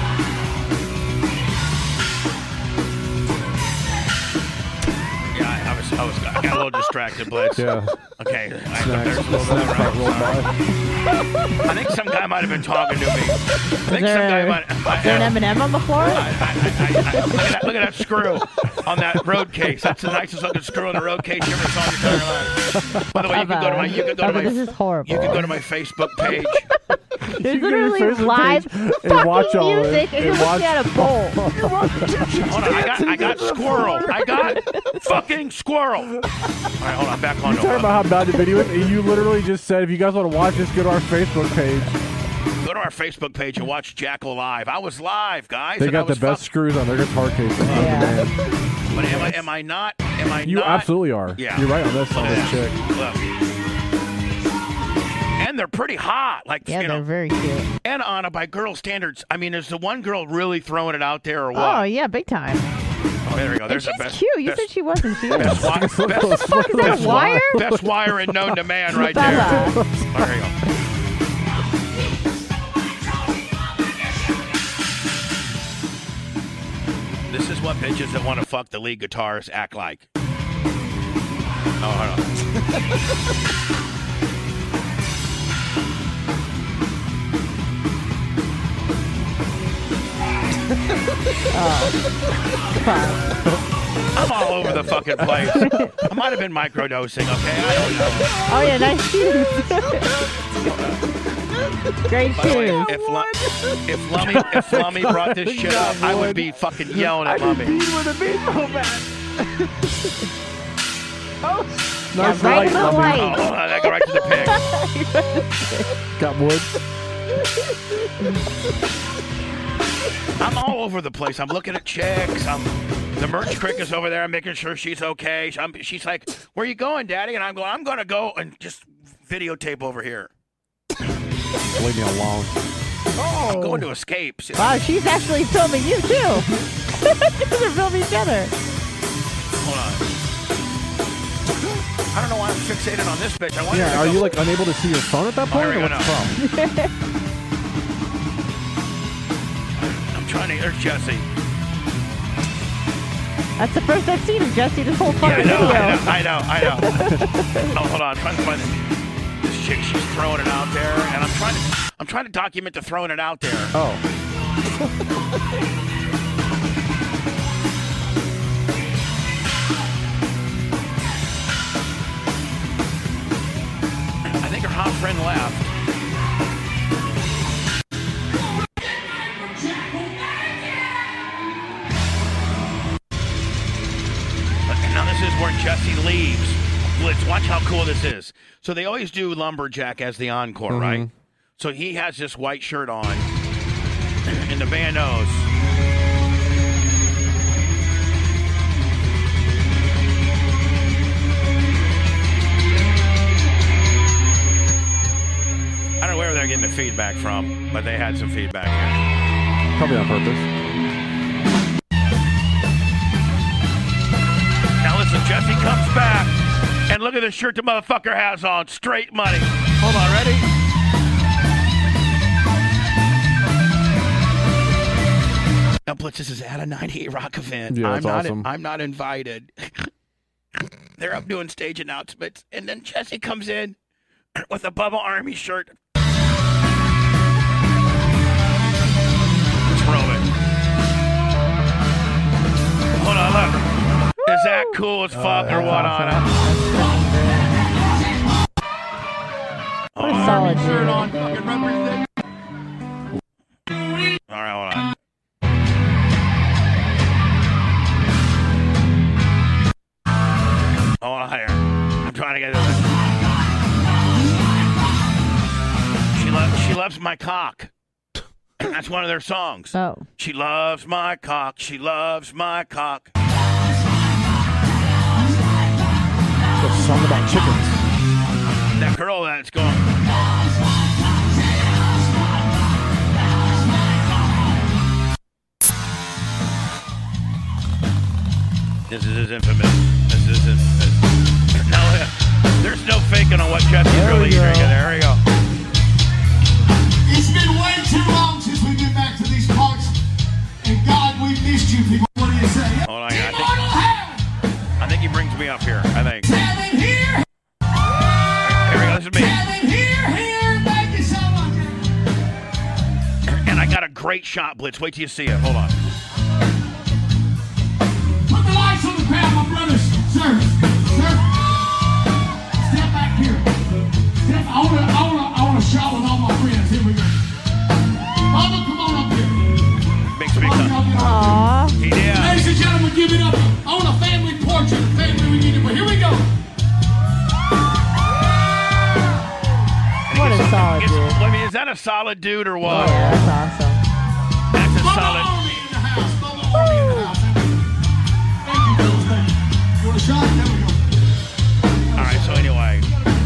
Yeah, I got a little distracted, Blitz. Yeah. Okay. Snacks rolled by. I think some guy might have been talking to me. Is there an M&M on the floor? Look at that screw on that road case. That's the nicest looking screw on the road case you ever saw in your entire life. By the way, you can go to my This is horrible. You can go to my Facebook page. There's You go to your literally Facebook live page and fucking watch all of it. music, and you're And looking watch- at a bowl. Hold on, I got squirrel. I got fucking squirrel. All right, hold on, back on. You talking about how bad the video is? And you literally just said, if you guys want to watch this, go to our Facebook page. Go to our Facebook page and watch Jackal live. I was live, guys. They and I got the was best screws on their guitar case. Yeah. But am I not? Am I You not? absolutely are. Yeah. You're right on this chick. Look. And they're pretty hot. Like, Yeah, you know, they're very cute. And Anna, by girl standards, I mean, is the one girl really throwing it out there or what? Oh, yeah, big time. Oh, there we go. There's And the she's best. cute. You best, said she wasn't. She is. Best, What the fuck is that, a wire? Best wiring known to man right there. There you go. This is what bitches that want to fuck the lead guitars act like. Oh, hold on. I'm all over the fucking place. I might have been microdosing, okay? I don't know. Oh, yeah, nice shoes. Great By the way, shoes. if Lummy brought this shit up, I would be fucking yelling at Lummy. with a baseball bat. Nice right light, in the Lummy. light. Oh, hold on, I go right to the pig. Got wood. I'm all over the place. I'm looking at chicks. The merch crick is over there. I'm making sure she's okay. She's like, "Where you going, Daddy?" And I'm going, "I'm going to go and just videotape over here." Leave me alone. I'm going to escape. Wow, she's actually filming you, too. You guys are filming each other. Hold on. I don't know why I'm fixated on this bitch. I want Yeah, are you like unable to see your phone at that point? here we Or go what's the problem? I'm trying to. There's Jesse. That's the first I've seen of Jesse this whole fucking Yeah, video. I know. Oh, hold on. I'm trying to find this chick. She's throwing it out there, and I'm trying to document the throwing it out there. Oh. I think her hot friend left. Now this is where Jesse leaves. Let's watch how cool this is. So they always do Lumberjack as the encore, right? So he has this white shirt on, and the band knows. I don't know where they're getting the feedback from, but they had some feedback here. Probably on purpose. Now listen, Jesse comes back, and look at the shirt the motherfucker has on. Straight money. Hold on, ready? Now, Blitz, this is at a 98 Rock event. Yeah, that's awesome. I'm not invited. They're up doing stage announcements, and then Jesse comes in with a Bubba Army shirt. Let's roll it. Hold on, look. Is that cool as fuck or what on it? What a solid shirt dude. on, fucking represent. All right, hold on. Hold on here. I'm trying to get this. She loves my cock. That's one of their songs. Oh. She loves my cock. She loves my cock. It's a song about chickens. That girl that's going. This is infamous. This is infamous. No, there's no faking on what Jesse's really drinking. There we go. It's been way too long since we've been back to these parts. And God, we missed you people. What do you say? Hold on, I think he brings me up here. I think. Kevin here. Here we go. This is me. Kevin here. Thank you so much. And I got a great shot, Blitz. Wait till you see it. Hold on. Put the lights on the crowd, my brothers. Sir. Step back here. I want to shout with all my friends. Here we go. Mama, come on up here. Makes me come. Aww. Yeah. Ladies and gentlemen, give it up. I want a family portrait. A family reunion. But here we go. What a solid dude. I mean, is that a solid dude or what? Oh, yeah, that's awesome. That's a solid. Army in the house. Bubba Army in the house. Thank you. want a shot? There we go. All right, so anyway,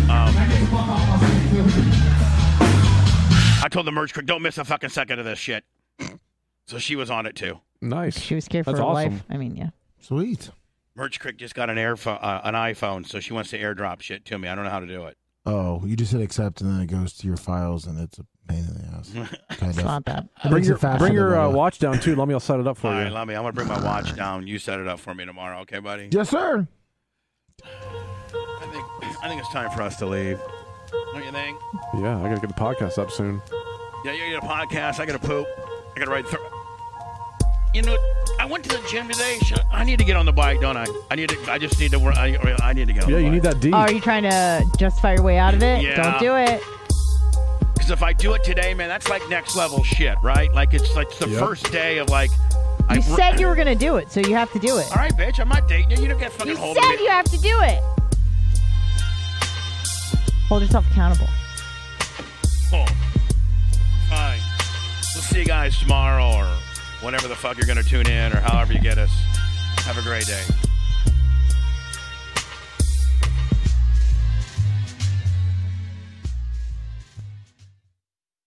I told the merch crew, don't miss a fucking second of this shit. So she was on it too. Nice. She was scared for That's her awesome. life. I mean, yeah. Sweet. Merch Crick just got an iPhone, so she wants to airdrop shit to me. I don't know how to do it. Oh, you just hit accept and then it goes to your files and it's a pain in the ass. Kind It's of. not that. Bring your watch down too. Let me. I'll set it up for All you. right, let me. I'm gonna bring my watch down. You set it up for me tomorrow, okay, buddy? Yes, sir. I think it's time for us to leave. Don't you think? Yeah, I gotta get the podcast up soon. Yeah, you get a podcast. I gotta poop. I gotta ride through. You know, I went to the gym today. I need to get on the bike, don't I? I need to get on the bike. Yeah, you need that D. Oh, are you trying to justify your way out of it? Yeah. Don't do it. Because if I do it today, man, that's like next level shit, right? Like it's like the first day of like. You said you were going to do it, so you have to do it. All right, bitch. I'm not dating you. You don't get fucking hold of me. You said you have to do it. Hold yourself accountable. Oh. Fine. We'll see you guys tomorrow or whenever the fuck you're going to tune in or however you get us. Have a great day.